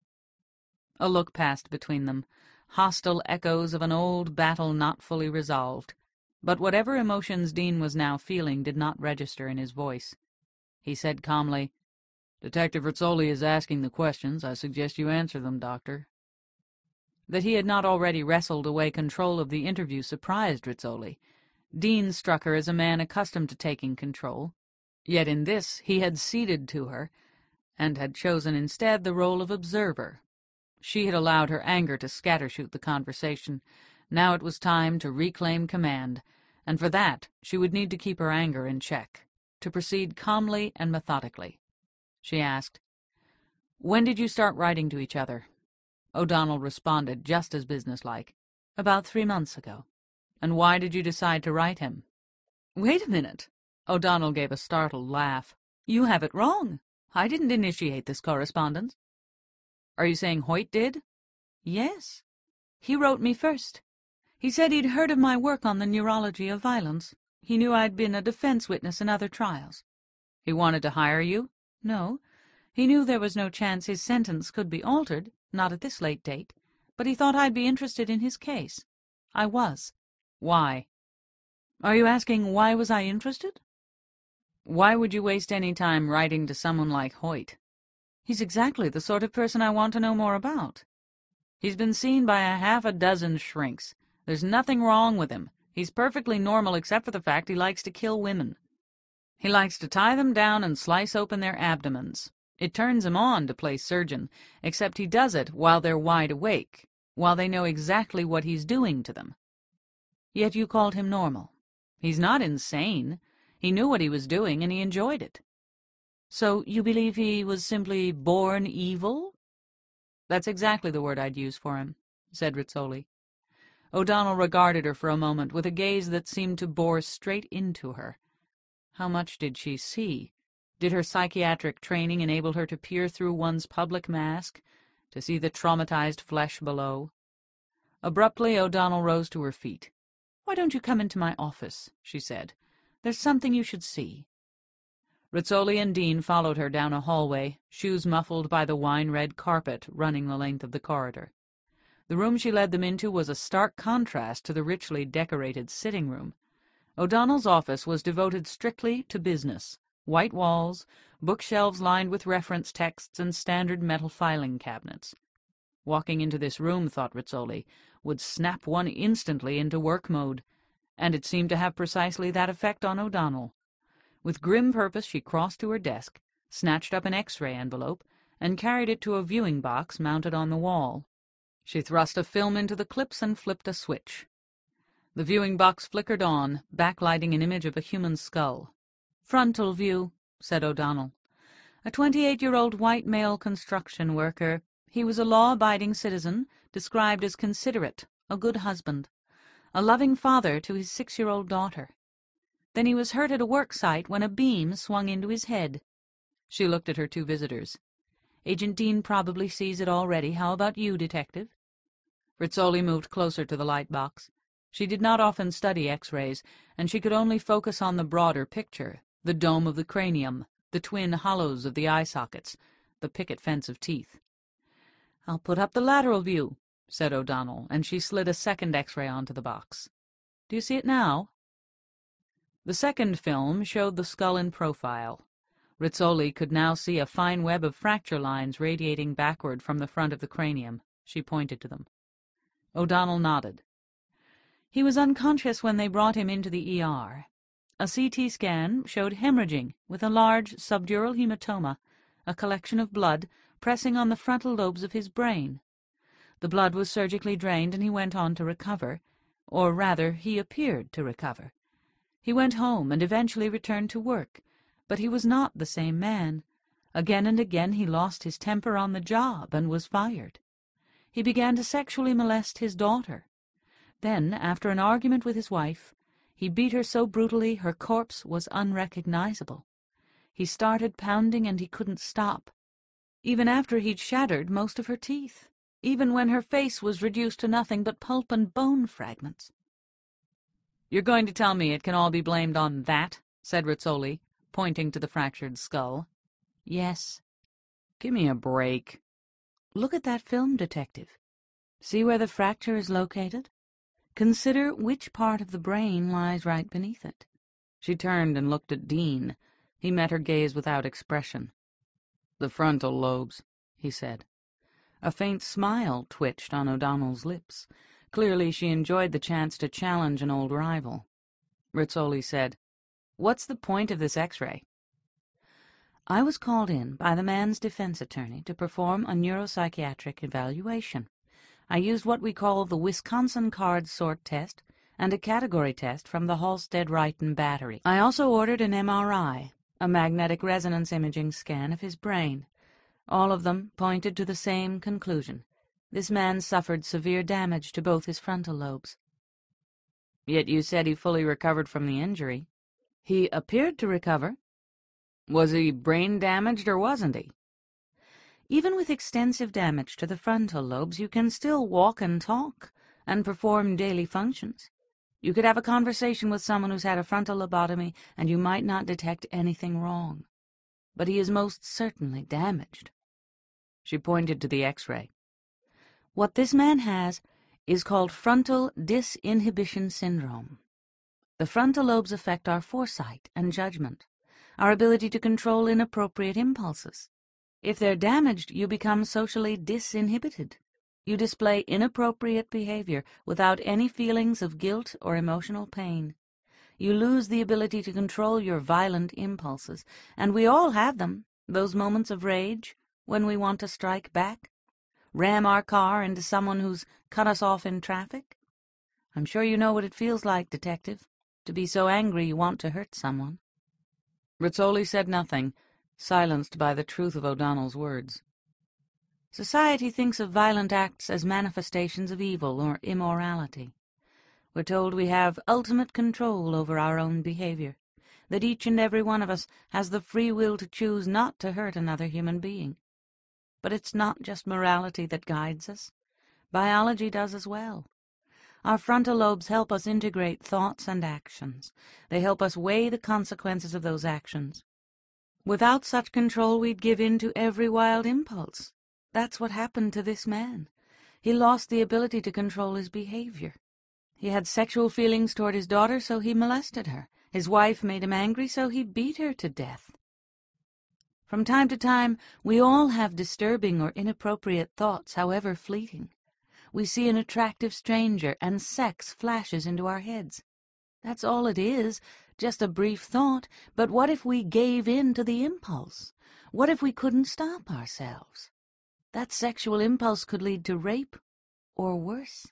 A look passed between them, hostile echoes of an old battle not fully resolved. But whatever emotions Dean was now feeling did not register in his voice. He said calmly, "Detective Rizzoli is asking the questions. I suggest you answer them, Doctor." That he had not already wrestled away control of the interview surprised Rizzoli. Dean struck her as a man accustomed to taking control. Yet in this he had ceded to her, and had chosen instead the role of observer. She had allowed her anger to scattershoot the conversation. Now it was time to reclaim command, and for that she would need to keep her anger in check, to proceed calmly and methodically. She asked, "When did you start writing to each other?" O'Donnell responded just as businesslike, "About 3 months ago." "And why did you decide to write him?" "Wait a minute." O'Donnell gave a startled laugh. "You have it wrong. I didn't initiate this correspondence." "Are you saying Hoyt did?" "Yes. He wrote me first. He said he'd heard of my work on the neurology of violence. He knew I'd been a defense witness in other trials." "He wanted to hire you?" "No. He knew there was no chance his sentence could be altered, not at this late date, but he thought I'd be interested in his case. I was." "Why?" Are you asking why was I interested? Why would you waste any time writing to someone like Hoyt? He's exactly the sort of person I want to know more about. He's been seen by half a dozen shrinks. There's nothing wrong with him. He's perfectly normal except for the fact he likes to kill women. He likes to tie them down and slice open their abdomens. It turns him on to play surgeon, except he does it while they're wide awake, while they know exactly what he's doing to them. Yet you called him normal. He's not insane. He knew what he was doing, and he enjoyed it. So you believe he was simply born evil? That's exactly the word I'd use for him, said Rizzoli. O'Donnell regarded her for a moment with a gaze that seemed to bore straight into her. How much did she see? Did her psychiatric training enable her to peer through one's public mask, to see the traumatized flesh below? Abruptly, O'Donnell rose to her feet. "Why don't you come into my office?" she said. "There's something you should see." Rizzoli and Dean followed her down a hallway, shoes muffled by the wine-red carpet running the length of the corridor. The room she led them into was a stark contrast to the richly decorated sitting room. O'Donnell's office was devoted strictly to business. White walls, bookshelves lined with reference texts, and standard metal filing cabinets. Walking into this room, thought Rizzoli, would snap one instantly into work mode, and it seemed to have precisely that effect on O'Donnell. With grim purpose she crossed to her desk, snatched up an X-ray envelope, and carried it to a viewing box mounted on the wall. She thrust a film into the clips and flipped a switch. The viewing box flickered on, backlighting an image of a human skull. "Frontal view," said O'Donnell. "A 28-year-old white male construction worker. He was a law-abiding citizen, described as considerate, a good husband, a loving father to his 6-year-old daughter. Then he was hurt at a work site when a beam swung into his head." She looked at her two visitors. "Agent Dean probably sees it already. How about you, Detective?" Rizzoli moved closer to the light box. She did not often study X-rays, and she could only focus on the broader picture, the dome of the cranium, the twin hollows of the eye sockets, the picket fence of teeth. "I'll put up the lateral view," said O'Donnell, and she slid a second X-ray onto the box. "Do you see it now?" The second film showed the skull in profile. Rizzoli could now see a fine web of fracture lines radiating backward from the front of the cranium. She pointed to them. O'Donnell nodded. "He was unconscious when they brought him into the ER. A CT scan showed hemorrhaging with a large subdural hematoma, a collection of blood pressing on the frontal lobes of his brain. The blood was surgically drained and he went on to recover, or rather, he appeared to recover. He went home and eventually returned to work, but he was not the same man. Again and again he lost his temper on the job and was fired. He began to sexually molest his daughter. Then, after an argument with his wife, he beat her so brutally her corpse was unrecognizable. He started pounding and he couldn't stop, even after he'd shattered most of her teeth, even when her face was reduced to nothing but pulp and bone fragments." "You're going to tell me it can all be blamed on that?" said Rizzoli, pointing to the fractured skull. "Yes." "Give me a break." "Look at that film, Detective. See where the fracture is located? Consider which part of the brain lies right beneath it." She turned and looked at Dean. He met her gaze without expression. "The frontal lobes," he said. A faint smile twitched on O'Donnell's lips. Clearly she enjoyed the chance to challenge an old rival. Rizzoli said, "What's the point of this X-ray?" "I was called in by the man's defense attorney to perform a neuropsychiatric evaluation. I used what we call the Wisconsin card sort test and a category test from the Halstead-Wrighton battery. I also ordered an MRI, a magnetic resonance imaging scan of his brain. All of them pointed to the same conclusion. This man suffered severe damage to both his frontal lobes." "Yet you said he fully recovered from the injury." "He appeared to recover." "Was he brain damaged or wasn't he?" "Even with extensive damage to the frontal lobes, you can still walk and talk and perform daily functions. You could have a conversation with someone who's had a frontal lobotomy and you might not detect anything wrong. But he is most certainly damaged." She pointed to the X-ray. "What this man has is called frontal disinhibition syndrome. The frontal lobes affect our foresight and judgment, our ability to control inappropriate impulses. If they're damaged, you become socially disinhibited. You display inappropriate behavior without any feelings of guilt or emotional pain. You lose the ability to control your violent impulses, and we all have them, those moments of rage when we want to strike back, ram our car into someone who's cut us off in traffic. I'm sure you know what it feels like, Detective, to be so angry you want to hurt someone. Rizzoli said nothing, silenced by the truth of O'Donnell's words. Society thinks of violent acts as manifestations of evil or immorality. We're told we have ultimate control over our own behavior, that each and every one of us has the free will to choose not to hurt another human being. But it's not just morality that guides us. Biology does as well. Our frontal lobes help us integrate thoughts and actions. They help us weigh the consequences of those actions. Without such control, we'd give in to every wild impulse. That's what happened to this man. He lost the ability to control his behavior. He had sexual feelings toward his daughter, so he molested her. His wife made him angry, so he beat her to death. From time to time, we all have disturbing or inappropriate thoughts, however fleeting. We see an attractive stranger, and sex flashes into our heads. That's all it is, just a brief thought. But what if we gave in to the impulse? What if we couldn't stop ourselves? That sexual impulse could lead to rape, or worse.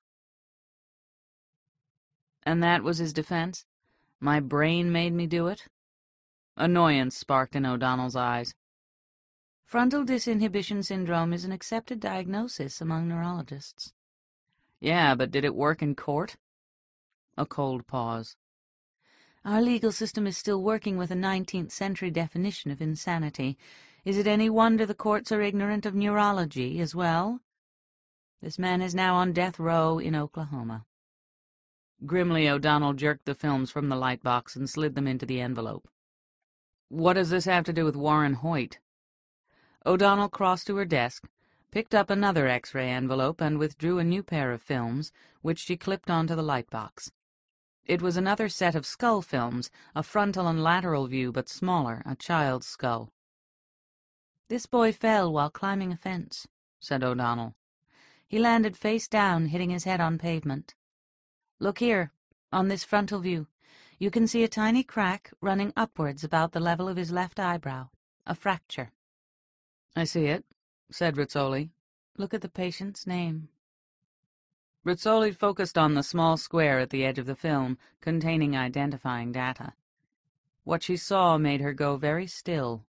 And that was his defense? My brain made me do it? Annoyance sparked in O'Donnell's eyes. Frontal disinhibition syndrome is an accepted diagnosis among neurologists. Yeah, but did it work in court? A cold pause. Our legal system is still working with a 19th century definition of insanity. Is it any wonder the courts are ignorant of neurology as well? This man is now on death row in Oklahoma. Grimly, O'Donnell jerked the films from the light box and slid them into the envelope. What does this have to do with Warren Hoyt? O'Donnell crossed to her desk, picked up another X-ray envelope, and withdrew a new pair of films, which she clipped onto the light box. It was another set of skull films, a frontal and lateral view, but smaller, a child's skull. "This boy fell while climbing a fence," said O'Donnell. "He landed face down, hitting his head on pavement. Look here, on this frontal view. You can see a tiny crack running upwards about the level of his left eyebrow, a fracture." "I see it," said Rizzoli. "Look at the patient's name." Rizzoli focused on the small square at the edge of the film, containing identifying data. What she saw made her go very still.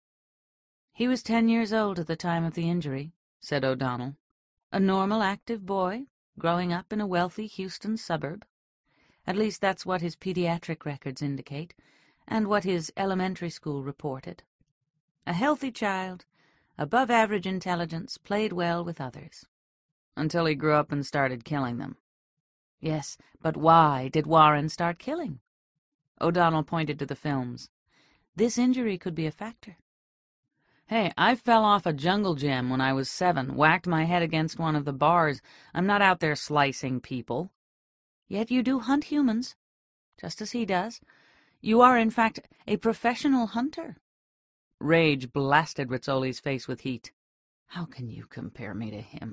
"He was 10 years old at the time of the injury," said O'Donnell. "A normal, active boy, growing up in a wealthy Houston suburb. At least that's what his pediatric records indicate, and what his elementary school reported. A healthy child, above average intelligence, played well with others." Until he grew up and started killing them. "Yes, but why did Warren start killing?" O'Donnell pointed to the films. "This injury could be a factor." "Hey, I fell off a jungle gym when I was 7, whacked my head against one of the bars. I'm not out there slicing people." "Yet you do hunt humans, just as he does. You are, in fact, a professional hunter." Rage blasted Rizzoli's face with heat. "How can you compare me to him?"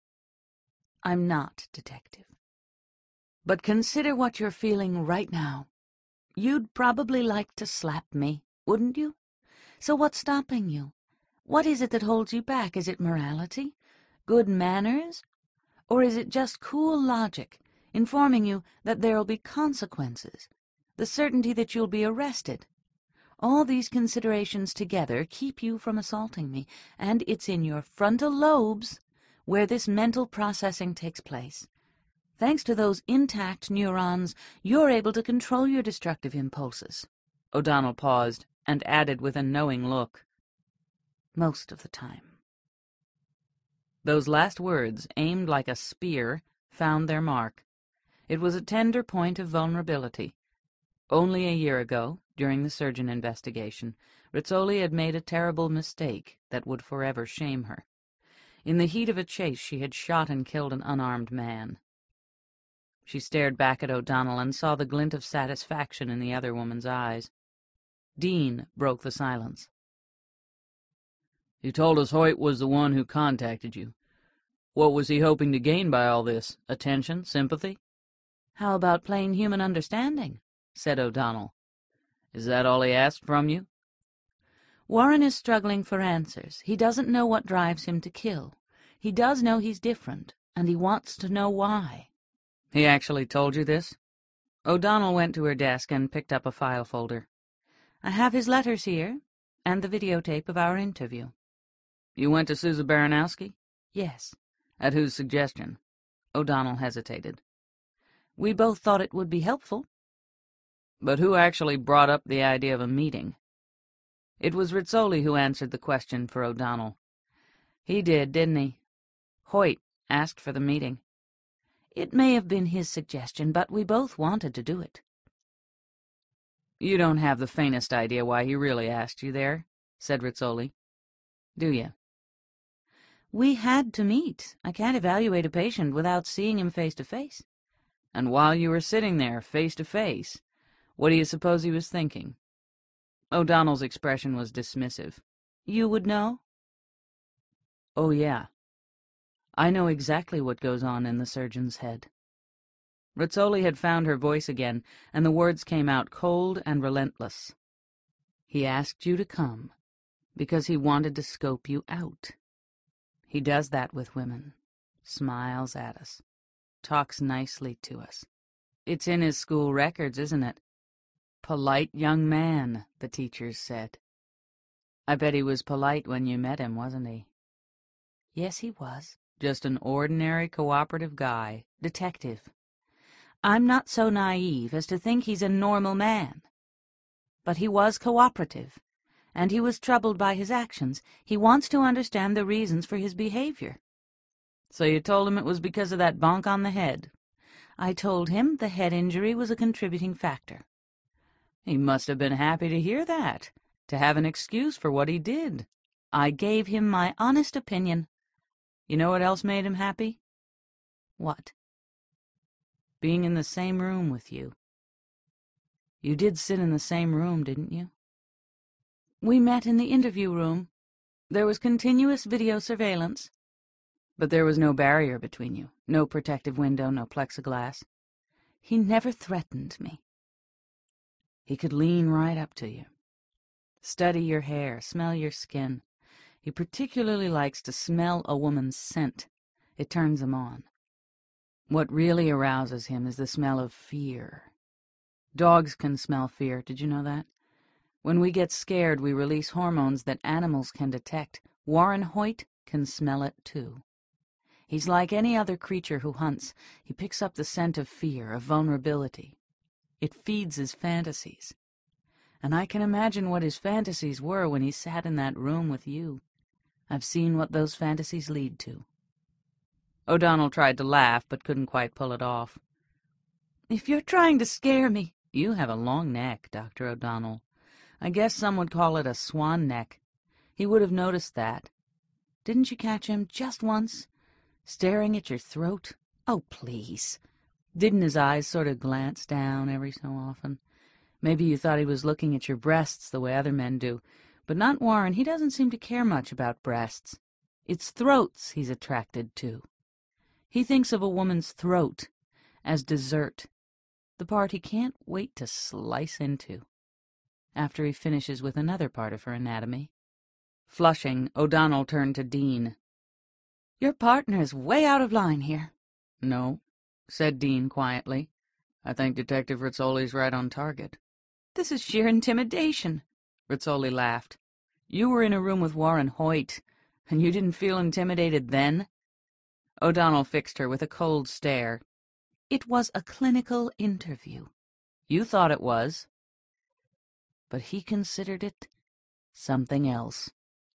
"I'm not, Detective. But consider what you're feeling right now. You'd probably like to slap me, wouldn't you? So what's stopping you? What is it that holds you back? Is it morality? Good manners? Or is it just cool logic, informing you that there'll be consequences? The certainty that you'll be arrested? All these considerations together keep you from assaulting me, and it's in your frontal lobes where this mental processing takes place. Thanks to those intact neurons, you're able to control your destructive impulses." O'Donnell paused and added with a knowing look, "Most of the time." Those last words, aimed like a spear, found their mark. It was a tender point of vulnerability. Only a year ago, during the surgeon investigation, Rizzoli had made a terrible mistake that would forever shame her. In the heat of a chase, she had shot and killed an unarmed man. She stared back at O'Donnell and saw the glint of satisfaction in the other woman's eyes. Dean broke the silence. "You told us Hoyt was the one who contacted you. What was he hoping to gain by all this? Attention? Sympathy?" "How about plain human understanding?" said O'Donnell. "Is that all he asked from you?" "Warren is struggling for answers. He doesn't know what drives him to kill. He does know he's different, and he wants to know why." "He actually told you this?" O'Donnell went to her desk and picked up a file folder. "I have his letters here, and the videotape of our interview." "You went to Susan Baranowski?" "Yes." "At whose suggestion?" O'Donnell hesitated. "We both thought it would be helpful." "But who actually brought up the idea of a meeting?" It was Rizzoli who answered the question for O'Donnell. "He did, didn't he? Hoyt asked for the meeting." "It may have been his suggestion, but we both wanted to do it." "You don't have the faintest idea why he really asked you there," said Rizzoli. "Do you?" "We had to meet. I can't evaluate a patient without seeing him face to face." "And while you were sitting there, face to face, what do you suppose he was thinking?" O'Donnell's expression was dismissive. "You would know?" "Oh, yeah. I know exactly what goes on in the surgeon's head." Rizzoli had found her voice again, and the words came out cold and relentless. "He asked you to come because he wanted to scope you out. He does that with women. Smiles at us. Talks nicely to us. It's in his school records, isn't it? Polite young man, the teachers said. I bet he was polite when you met him, wasn't he?" "Yes, he was." "Just an ordinary cooperative guy. Detective. I'm not so naive as to think he's a normal man. But he was cooperative, and he was troubled by his actions. He wants to understand the reasons for his behavior." "So you told him it was because of that bonk on the head?" "I told him the head injury was a contributing factor." "He must have been happy to hear that, to have an excuse for what he did." "I gave him my honest opinion." "You know what else made him happy?" "What?" "Being in the same room with you. You did sit in the same room, didn't you?" "We met in the interview room. There was continuous video surveillance." "But there was no barrier between you, no protective window, no plexiglass." "He never threatened me." "He could lean right up to you, study your hair, smell your skin. He particularly likes to smell a woman's scent. It turns him on. What really arouses him is the smell of fear. Dogs can smell fear, did you know that? When we get scared, we release hormones that animals can detect. Warren Hoyt can smell it, too. He's like any other creature who hunts. He picks up the scent of fear, of vulnerability. It feeds his fantasies. And I can imagine what his fantasies were when he sat in that room with you. I've seen what those fantasies lead to." O'Donnell tried to laugh, but couldn't quite pull it off. "If you're trying to scare me—" "You have a long neck, Dr. O'Donnell. I guess some would call it a swan neck. He would have noticed that. Didn't you catch him just once, staring at your throat? Oh, please." Didn't his eyes sort of glance down every so often? Maybe you thought he was looking at your breasts the way other men do. But not Warren. He doesn't seem to care much about breasts. It's throats he's attracted to. He thinks of a woman's throat as dessert, the part he can't wait to slice into, after he finishes with another part of her anatomy." Flushing, O'Donnell turned to Dean. "Your partner's way out of line here." "No," said Dean quietly. "I think Detective Rizzoli's right on target." "This is sheer intimidation." Rizzoli laughed. "You were in a room with Warren Hoyt, and you didn't feel intimidated then?" O'Donnell fixed her with a cold stare. "It was a clinical interview." "You thought it was." "But he considered it something else."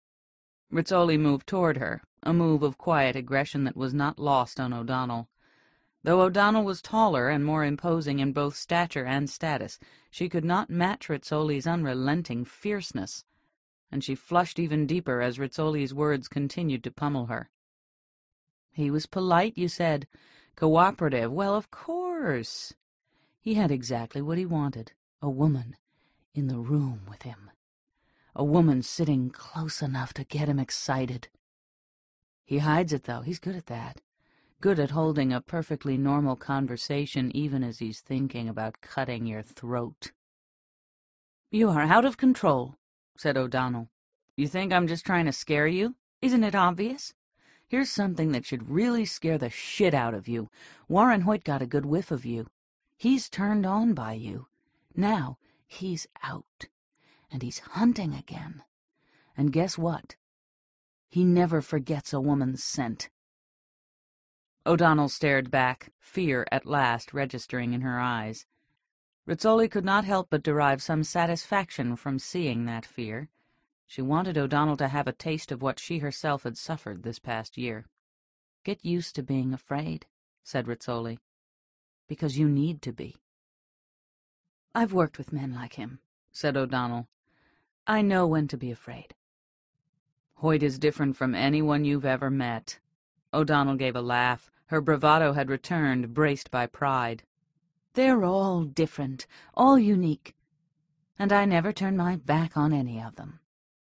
Rizzoli moved toward her, a move of quiet aggression that was not lost on O'Donnell. Though O'Donnell was taller and more imposing in both stature and status, she could not match Rizzoli's unrelenting fierceness, and she flushed even deeper as Rizzoli's words continued to pummel her. "He was polite, you said. Cooperative. Well, of course. course. He had exactly what he wanted, a woman in the room with him. A woman sitting close enough to get him excited. He hides it, though. He's good at that. Good at holding a perfectly normal conversation even as he's thinking about cutting your throat. "You are out of control," said O'Donnell. "You think I'm just trying to scare you? Isn't it obvious? Here's something that should really scare the shit out of you. Warren Hoyt got a good whiff of you. He's turned on by you. Now he's out. And he's hunting again. And guess what? He never forgets a woman's scent." O'Donnell stared back, fear at last registering in her eyes. Rizzoli could not help but derive some satisfaction from seeing that fear. She wanted O'Donnell to have a taste of what she herself had suffered this past year. "Get used to being afraid," said Rizzoli, "because you need to be." "I've worked with men like him," said O'Donnell. "I know when to be afraid." "Hoyt is different from anyone you've ever met." O'Donnell gave a laugh. Her bravado had returned, braced by pride. "They're all different, all unique, and I never turn my back on any of them."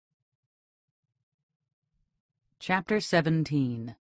Chapter 17.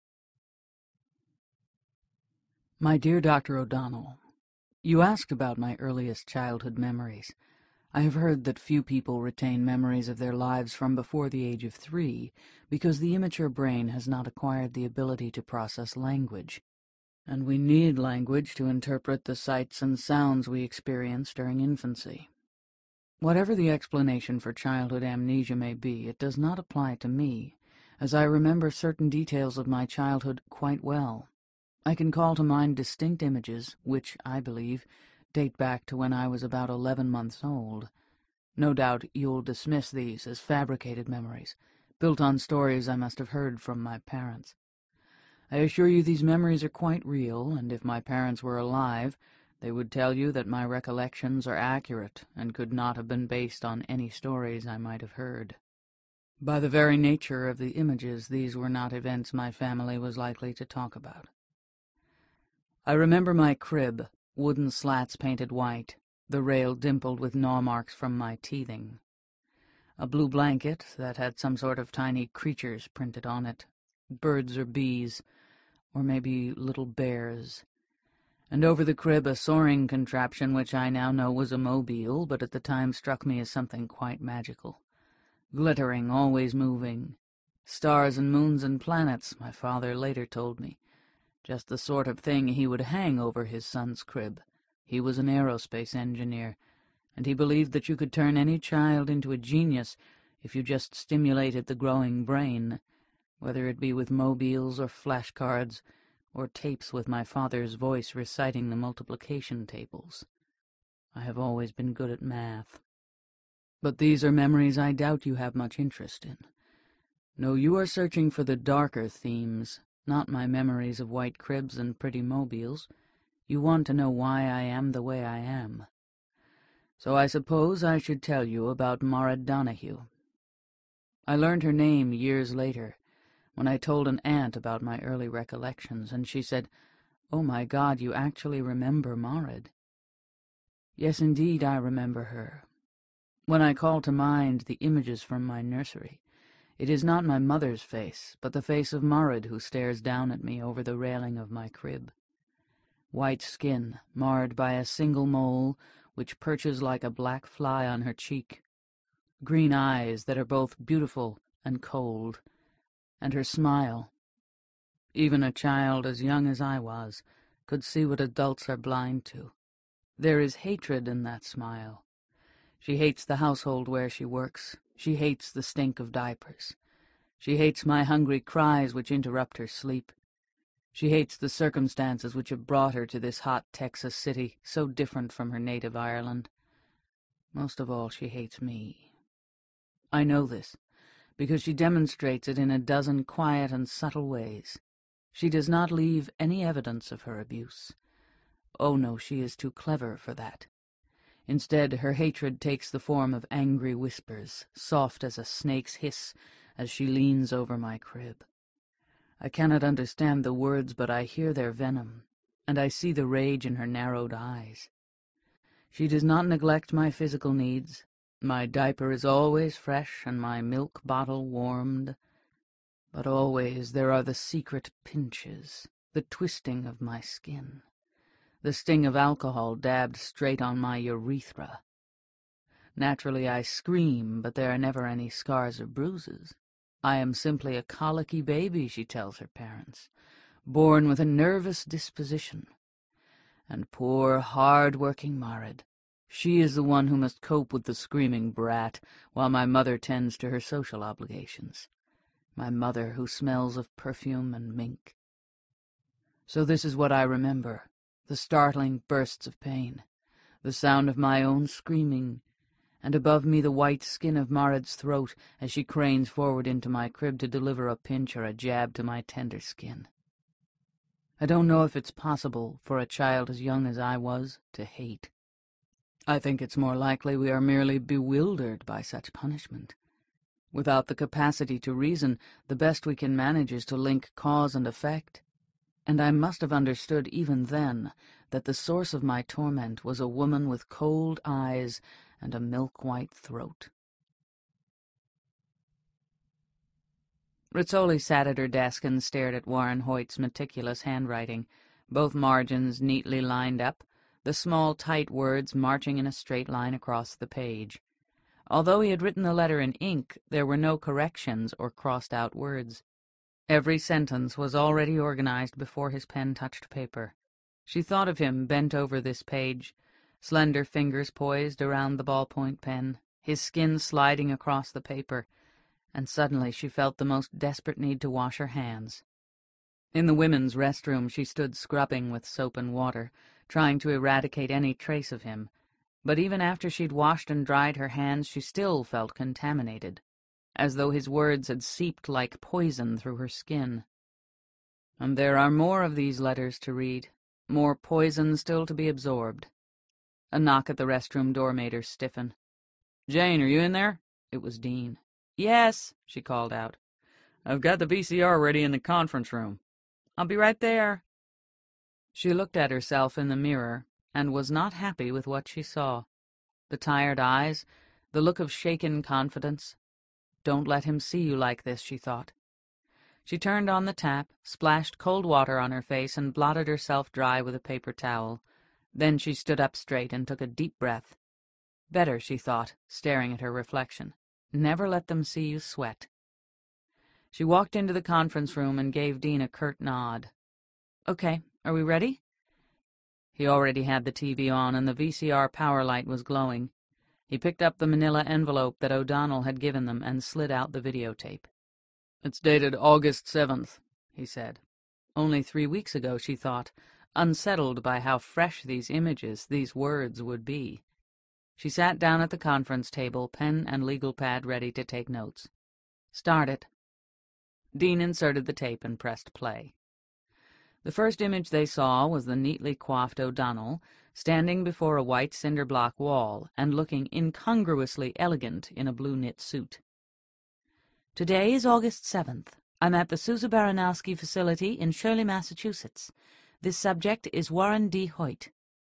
My dear Dr. O'Donnell, you asked about my earliest childhood memories. I have heard that few people retain memories of their lives from before the age of 3 because the immature brain has not acquired the ability to process language. And we need language to interpret the sights and sounds we experience during infancy. Whatever the explanation for childhood amnesia may be, it does not apply to me, as I remember certain details of my childhood quite well. I can call to mind distinct images, which, I believe, date back to when I was about 11 months old. No doubt you'll dismiss these as fabricated memories, built on stories I must have heard from my parents. I assure you these memories are quite real, and if my parents were alive, they would tell you that my recollections are accurate and could not have been based on any stories I might have heard. By the very nature of the images, these were not events my family was likely to talk about. I remember my crib, wooden slats painted white, the rail dimpled with gnaw marks from my teething. A blue blanket that had some sort of tiny creatures printed on it, birds or bees, or maybe little bears. And over the crib a soaring contraption which I now know was a mobile, but at the time struck me as something quite magical. Glittering, always moving. Stars and moons and planets, my father later told me. Just the sort of thing he would hang over his son's crib. He was an aerospace engineer, and he believed that you could turn any child into a genius if you just stimulated the growing brain, whether it be with mobiles or flashcards, or tapes with my father's voice reciting the multiplication tables. I have always been good at math. But these are memories I doubt you have much interest in. No, you are searching for the darker themes, not my memories of white cribs and pretty mobiles. You want to know why I am the way I am. So I suppose I should tell you about Maud Donahue. I learned her name years later, when I told an aunt about my early recollections, and she said, "Oh, my God, you actually remember Maud." Yes, indeed, I remember her. When I call to mind the images from my nursery, it is not my mother's face, but the face of Maud who stares down at me over the railing of my crib. White skin, marred by a single mole, which perches like a black fly on her cheek. Green eyes that are both beautiful and cold. And her smile. Even a child as young as I was could see what adults are blind to. There is hatred in that smile. She hates the household where she works. She hates the stink of diapers. She hates my hungry cries which interrupt her sleep. She hates the circumstances which have brought her to this hot Texas city, so different from her native Ireland. Most of all, she hates me. I know this, because she demonstrates it in a dozen quiet and subtle ways. She does not leave any evidence of her abuse. Oh no, she is too clever for that. Instead, her hatred takes the form of angry whispers, soft as a snake's hiss, as she leans over my crib. I cannot understand the words, but I hear their venom, and I see the rage in her narrowed eyes. She does not neglect my physical needs. My diaper is always fresh and my milk bottle warmed. But always there are the secret pinches, the twisting of my skin, the sting of alcohol dabbed straight on my urethra. Naturally I scream, but there are never any scars or bruises. I am simply a colicky baby, she tells her parents, born with a nervous disposition. And poor, hard-working Marid, she is the one who must cope with the screaming brat, while my mother tends to her social obligations. My mother who smells of perfume and mink. So this is what I remember, the startling bursts of pain, the sound of my own screaming, and above me the white skin of Marid's throat as she cranes forward into my crib to deliver a pinch or a jab to my tender skin. I don't know if it's possible for a child as young as I was to hate. I think it's more likely we are merely bewildered by such punishment. Without the capacity to reason, the best we can manage is to link cause and effect. And I must have understood even then that the source of my torment was a woman with cold eyes and a milk-white throat. Rizzoli sat at her desk and stared at Warren Hoyt's meticulous handwriting, both margins neatly lined up, the small, tight words marching in a straight line across the page. Although he had written the letter in ink, there were no corrections or crossed-out words. Every sentence was already organized before his pen touched paper. She thought of him bent over this page, slender fingers poised around the ballpoint pen, his skin sliding across the paper, and suddenly she felt the most desperate need to wash her hands. In the women's restroom she stood scrubbing with soap and water, trying to eradicate any trace of him, but even after she'd washed and dried her hands she still felt contaminated, as though his words had seeped like poison through her skin. And there are more of these letters to read, more poison still to be absorbed. A knock at the restroom door made her stiffen. "Jane, are you in there?" It was Dean. "Yes," she called out. "I've got the VCR ready in the conference room." "I'll be right there." She looked at herself in the mirror and was not happy with what she saw. The tired eyes, the look of shaken confidence. Don't let him see you like this, she thought. She turned on the tap, splashed cold water on her face, and blotted herself dry with a paper towel. Then she stood up straight and took a deep breath. Better, she thought, staring at her reflection. Never let them see you sweat. She walked into the conference room and gave Dean a curt nod. "Okay, are we ready?" He already had the TV on, and the VCR power light was glowing. He picked up the manila envelope that O'Donnell had given them and slid out the videotape. "It's dated August 7th, he said. Only 3 weeks ago, she thought, unsettled by how fresh these images, these words would be. She sat down at the conference table, pen and legal pad ready to take notes. "Start it." Dean inserted the tape and pressed play. The first image they saw was the neatly coiffed O'Donnell, standing before a white cinder-block wall and looking incongruously elegant in a blue knit suit. "Today is August 7th. I'm at the Sousa Baranowski facility in Shirley, Massachusetts. This subject is Warren D. Hoyt."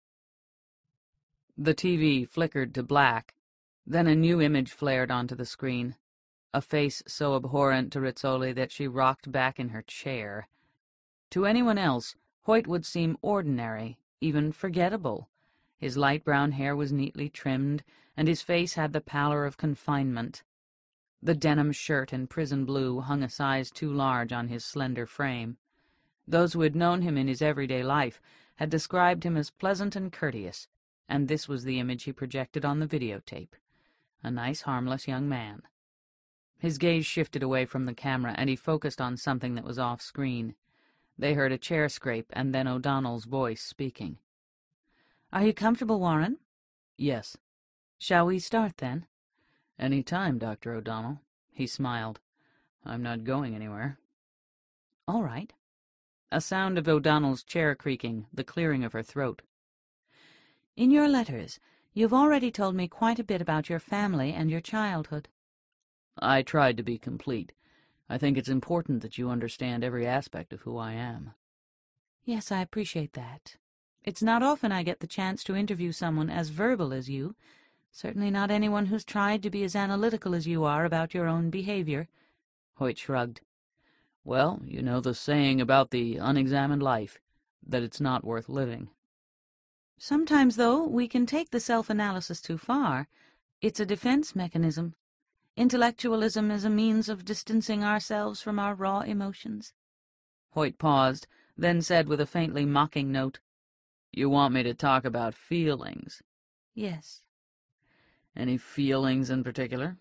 The TV flickered to black. Then a new image flared onto the screen, a face so abhorrent to Rizzoli that she rocked back in her chair. To anyone else, Hoyt would seem ordinary, even forgettable. His light brown hair was neatly trimmed, and his face had the pallor of confinement. The denim shirt in prison blue hung a size too large on his slender frame. Those who had known him in his everyday life had described him as pleasant and courteous, and this was the image he projected on the videotape. A nice, harmless young man. His gaze shifted away from the camera, and he focused on something that was off-screen. They heard a chair scrape, and then O'Donnell's voice speaking. "Are you comfortable, Warren?" "Yes." "Shall we start, then?" "Any time, Dr. O'Donnell." He smiled. "I'm not going anywhere." "All right." A sound of O'Donnell's chair creaking, the clearing of her throat. "In your letters, you've already told me quite a bit about your family and your childhood." "I tried to be complete. I think it's important that you understand every aspect of who I am." Yes, I appreciate that. It's not often I get the chance to interview someone as verbal as you. Certainly not anyone who's tried to be as analytical as you are about your own behavior. Hoyt shrugged. Well, you know the saying about the unexamined life, that it's not worth living. Sometimes, though, we can take the self-analysis too far. It's a defense mechanism. Intellectualism is a means of distancing ourselves from our raw emotions. Hoyt paused, then said with a faintly mocking note, You want me to talk about feelings? Yes. Any feelings in particular?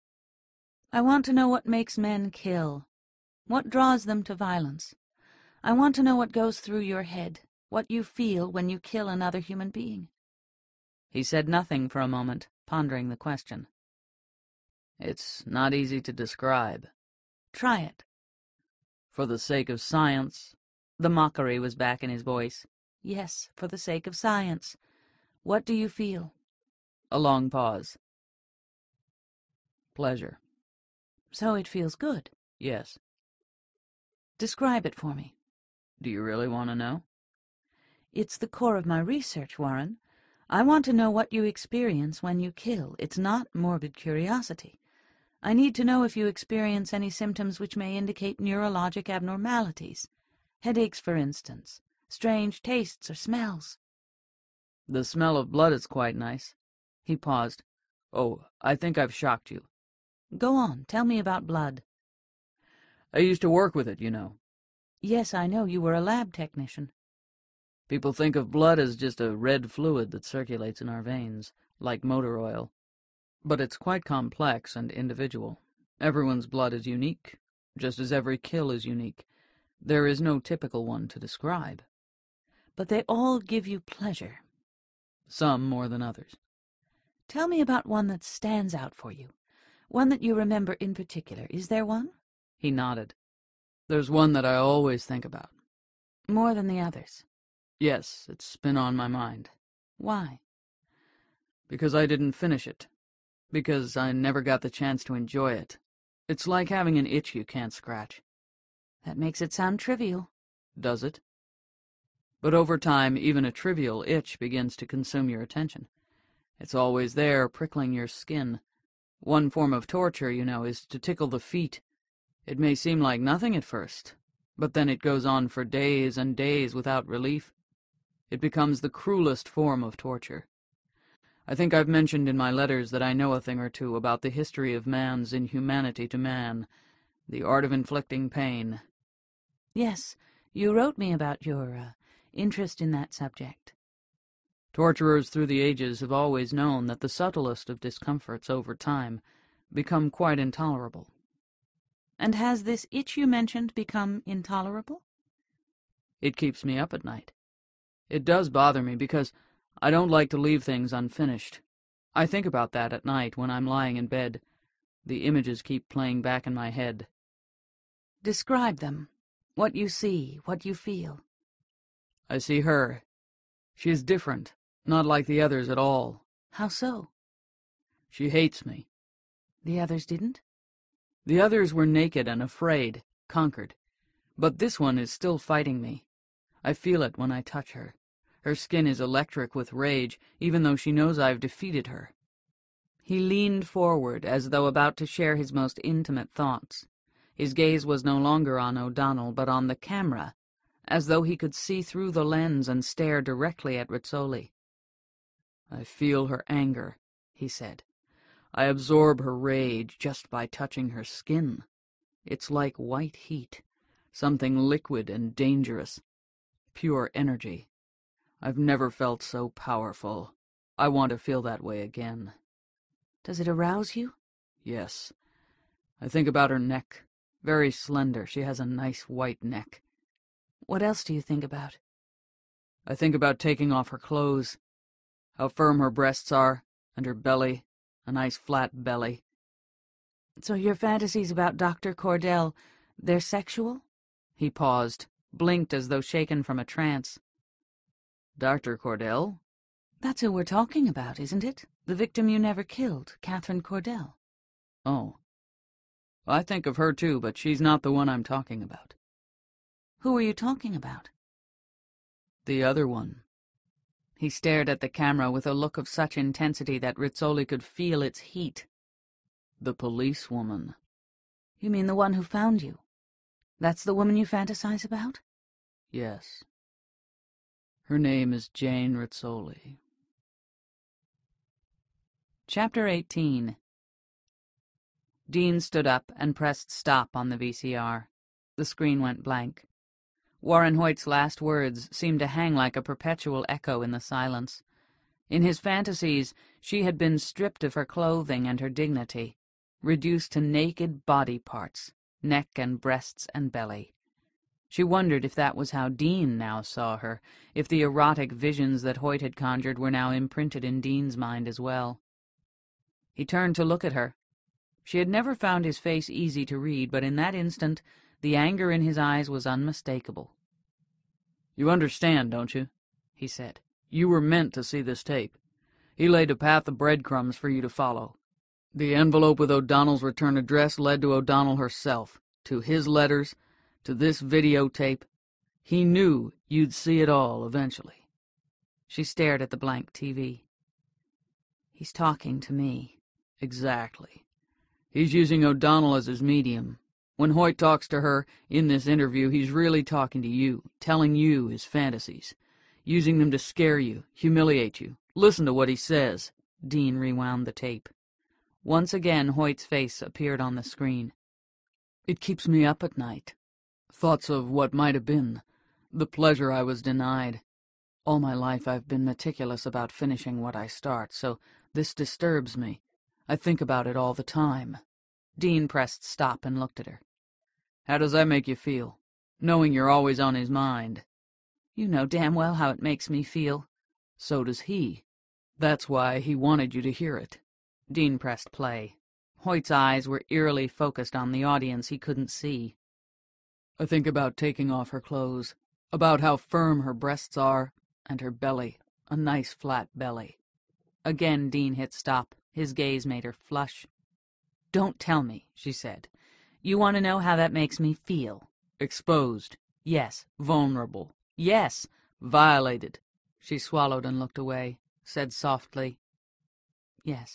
I want to know what makes men kill. What draws them to violence? I want to know what goes through your head, what you feel when you kill another human being. He said nothing for a moment, pondering the question. It's not easy to describe. Try it. For the sake of science. The mockery was back in his voice. Yes, for the sake of science. What do you feel? A long pause. Pleasure. So it feels good? Yes. Describe it for me. Do you really want to know? It's the core of my research, Warren. I want to know what you experience when you kill. It's not morbid curiosity. I need to know if you experience any symptoms which may indicate neurologic abnormalities. Headaches, for instance. Strange tastes or smells. The smell of blood is quite nice. He paused. Oh, I think I've shocked you. Go on, tell me about blood. I used to work with it, you know. Yes, I know. You were a lab technician. People think of blood as just a red fluid that circulates in our veins, like motor oil. But it's quite complex and individual. Everyone's blood is unique, just as every kill is unique. There is no typical one to describe. But they all give you pleasure. Some more than others. Tell me about one that stands out for you. One that you remember in particular. Is there one? He nodded. There's one that I always think about. More than the others? Yes, it's been on my mind. Why? Because I didn't finish it. Because I never got the chance to enjoy it. It's like having an itch you can't scratch. That makes it sound trivial. Does it? But over time, even a trivial itch begins to consume your attention. It's always there, prickling your skin. One form of torture, you know, is to tickle the feet. It may seem like nothing at first, but then it goes on for days and days without relief. It becomes the cruelest form of torture. I think I've mentioned in my letters that I know a thing or two about the history of man's inhumanity to man, the art of inflicting pain. Yes, you wrote me about your interest in that subject. Torturers through the ages have always known that the subtlest of discomforts over time become quite intolerable. And has this itch you mentioned become intolerable? It keeps me up at night. It does bother me because I don't like to leave things unfinished. I think about that at night when I'm lying in bed. The images keep playing back in my head. Describe them. What you see, what you feel. I see her. She is different, not like the others at all. How so? She hates me. The others didn't? The others were naked and afraid, conquered. But this one is still fighting me. I feel it when I touch her. Her skin is electric with rage, even though she knows I've defeated her. He leaned forward, as though about to share his most intimate thoughts. His gaze was no longer on O'Donnell, but on the camera, as though he could see through the lens and stare directly at Rizzoli. I feel her anger, he said. I absorb her rage just by touching her skin. It's like white heat, something liquid and dangerous. Pure energy. I've never felt so powerful. I want to feel that way again. Does it arouse you? Yes. I think about her neck. Very slender. She has a nice white neck. What else do you think about? I think about taking off her clothes. How firm her breasts are, and her belly. A nice flat belly. So your fantasies about Dr. Cordell, they're sexual? He paused, blinked as though shaken from a trance. Dr. Cordell? That's who we're talking about, isn't it? The victim you never killed, Catherine Cordell. Oh. I think of her too, but she's not the one I'm talking about. Who are you talking about? The other one. He stared at the camera with a look of such intensity that Rizzoli could feel its heat. The policewoman. You mean the one who found you? That's the woman you fantasize about? Yes. Her name is Jane Rizzoli. Chapter 18. Dean stood up and pressed stop on the VCR. The screen went blank. Warren Hoyt's last words seemed to hang like a perpetual echo in the silence. In his fantasies, she had been stripped of her clothing and her dignity, reduced to naked body parts, neck and breasts and belly. She wondered if that was how Dean now saw her, if the erotic visions that Hoyt had conjured were now imprinted in Dean's mind as well. He turned to look at her. She had never found his face easy to read, but in that instant the anger in his eyes was unmistakable. You understand, don't you? He said. You were meant to see this tape. He laid a path of breadcrumbs for you to follow. The envelope with O'Donnell's return address led to O'Donnell herself, to his letters, to this videotape. He knew you'd see it all eventually. She stared at the blank TV. He's talking to me. Exactly. He's using O'Donnell as his medium. When Hoyt talks to her in this interview, he's really talking to you, telling you his fantasies, using them to scare you, humiliate you. Listen to what he says. Dean rewound the tape. Once again, Hoyt's face appeared on the screen. It keeps me up at night. Thoughts of what might have been, the pleasure I was denied. All my life I've been meticulous about finishing what I start, so this disturbs me. I think about it all the time. Dean pressed stop and looked at her. How does that make you feel, knowing you're always on his mind? You know damn well how it makes me feel. So does he. That's why he wanted you to hear it. Dean pressed play. Hoyt's eyes were eerily focused on the audience he couldn't see. I think about taking off her clothes, about how firm her breasts are, and her belly, a nice flat belly. Again Dean hit stop. His gaze made her flush. Don't tell me, she said. You want to know how that makes me feel? Exposed. Yes. Vulnerable. Yes. Violated. She swallowed and looked away, said softly, yes.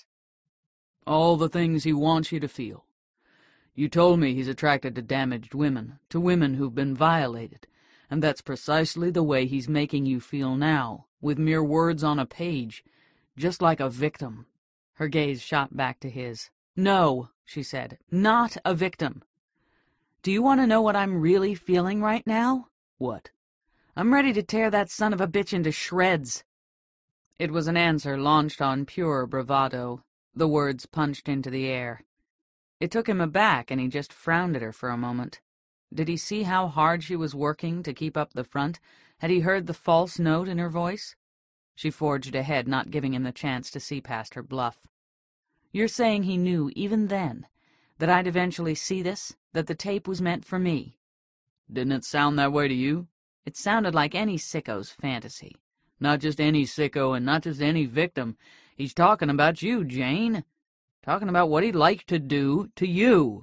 All the things he wants you to feel. You told me he's attracted to damaged women, to women who've been violated, and that's precisely the way he's making you feel now, with mere words on a page, just like a victim. Her gaze shot back to his. No, she said, not a victim. Do you want to know what I'm really feeling right now? What? I'm ready to tear that son of a bitch into shreds. It was an answer launched on pure bravado, the words punched into the air. It took him aback, and he just frowned at her for a moment. Did he see how hard she was working to keep up the front? Had he heard the false note in her voice? She forged ahead, not giving him the chance to see past her bluff. You're saying he knew, even then, that I'd eventually see this, that the tape was meant for me? Didn't it sound that way to you? It sounded like any sicko's fantasy. Not just any sicko and not just any victim. He's talking about you, Jane. Talking about what he'd like to do to you.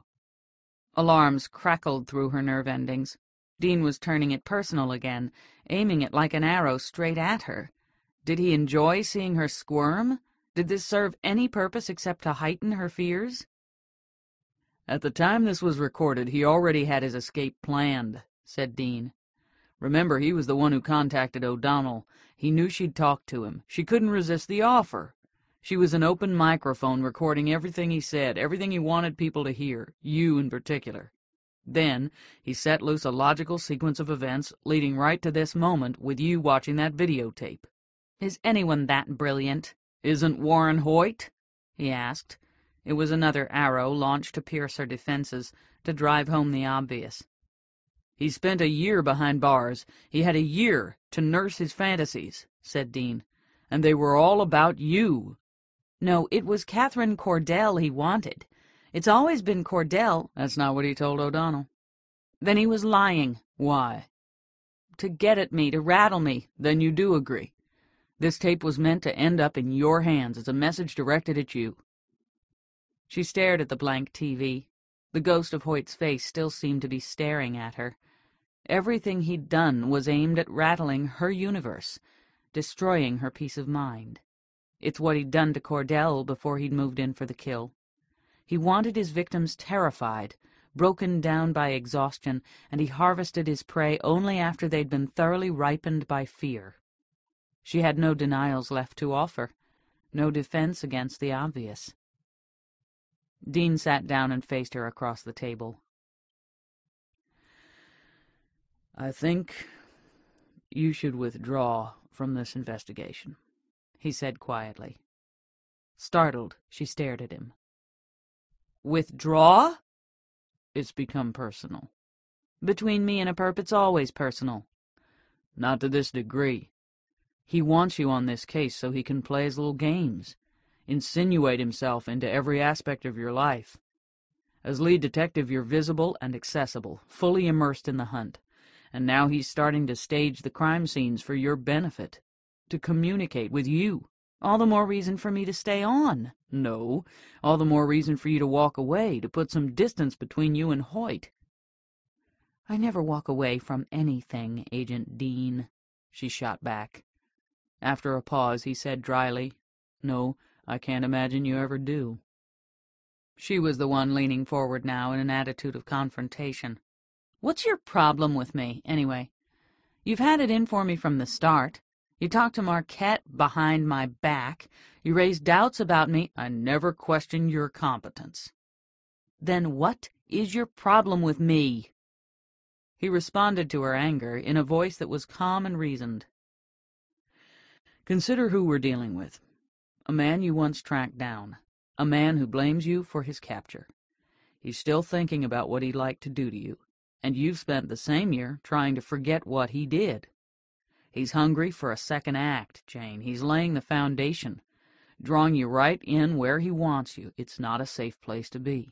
Alarms crackled through her nerve endings. Dean was turning it personal again, aiming it like an arrow straight at her. Did he enjoy seeing her squirm? Did this serve any purpose except to heighten her fears? At the time this was recorded, he already had his escape planned, said Dean. Remember, he was the one who contacted O'Donnell. He knew she'd talk to him. She couldn't resist the offer. She was an open microphone recording everything he said, everything he wanted people to hear, you in particular. Then he set loose a logical sequence of events leading right to this moment with you watching that videotape. Is anyone that brilliant? Isn't Warren Hoyt? He asked. It was another arrow launched to pierce her defenses, to drive home the obvious. He spent a year behind bars. He had a year to nurse his fantasies, said Dean. And they were all about you. No, it was Catherine Cordell he wanted. It's always been Cordell. That's not what he told O'Donnell. Then he was lying. Why? To get at me, to rattle me. Then you do agree. This tape was meant to end up in your hands as a message directed at you. She stared at the blank TV. The ghost of Hoyt's face still seemed to be staring at her. Everything he'd done was aimed at rattling her universe, destroying her peace of mind. It's what he'd done to Cordell before he'd moved in for the kill. He wanted his victims terrified, broken down by exhaustion, and he harvested his prey only after they'd been thoroughly ripened by fear. She had no denials left to offer, no defense against the obvious. Dean sat down and faced her across the table. "I think you should withdraw from this investigation," he said quietly. Startled, she stared at him. "Withdraw?" "It's become personal." "Between me and a perp, it's always personal." "Not to this degree. He wants you on this case so he can play his little games, insinuate himself into every aspect of your life. As lead detective, you're visible and accessible, fully immersed in the hunt. And now he's starting to stage the crime scenes for your benefit, to communicate with you. All the more reason for me to stay on." "No, all the more reason for you to walk away, to put some distance between you and Hoyt." "I never walk away from anything, Agent Dean," she shot back. After a pause, he said dryly, "No, I can't imagine you ever do." She was the one leaning forward now in an attitude of confrontation. "What's your problem with me, anyway? You've had it in for me from the start. You talked to Marquette behind my back. You raised doubts about me." "I never questioned your competence." "Then what is your problem with me?" He responded to her anger in a voice that was calm and reasoned. "Consider who we're dealing with. A man you once tracked down. A man who blames you for his capture. He's still thinking about what he'd like to do to you, and you've spent the same year trying to forget what he did. He's hungry for a second act, Jane. He's laying the foundation, drawing you right in where he wants you. It's not a safe place to be."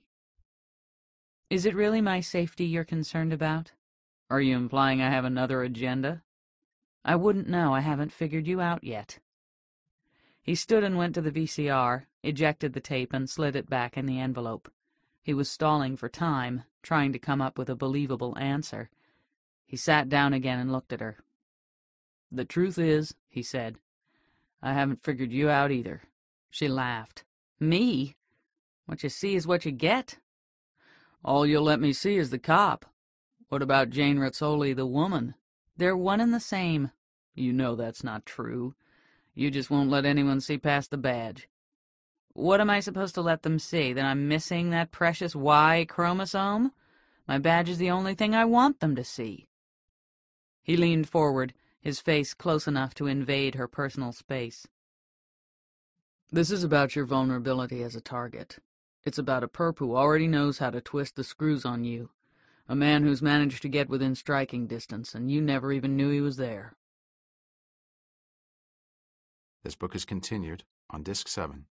"Is it really my safety you're concerned about?" "Are you implying I have another agenda?" "I wouldn't know. I haven't figured you out yet." He stood and went to the VCR, ejected the tape, and slid it back in the envelope. He was stalling for time, trying to come up with a believable answer. He sat down again and looked at her. "The truth is," he said, "I haven't figured you out either." She laughed. "Me? What you see is what you get." "All you'll let me see is the cop. What about Jane Rizzoli, the woman?" "They're one and the same." "You know that's not true. You just won't let anyone see past the badge." "What am I supposed to let them see? That I'm missing that precious Y chromosome? My badge is the only thing I want them to see." He leaned forward, his face close enough to invade her personal space. "This is about your vulnerability as a target. It's about a perp who already knows how to twist the screws on you. A man who's managed to get within striking distance, and you never even knew he was there." This book is continued on Disc 7.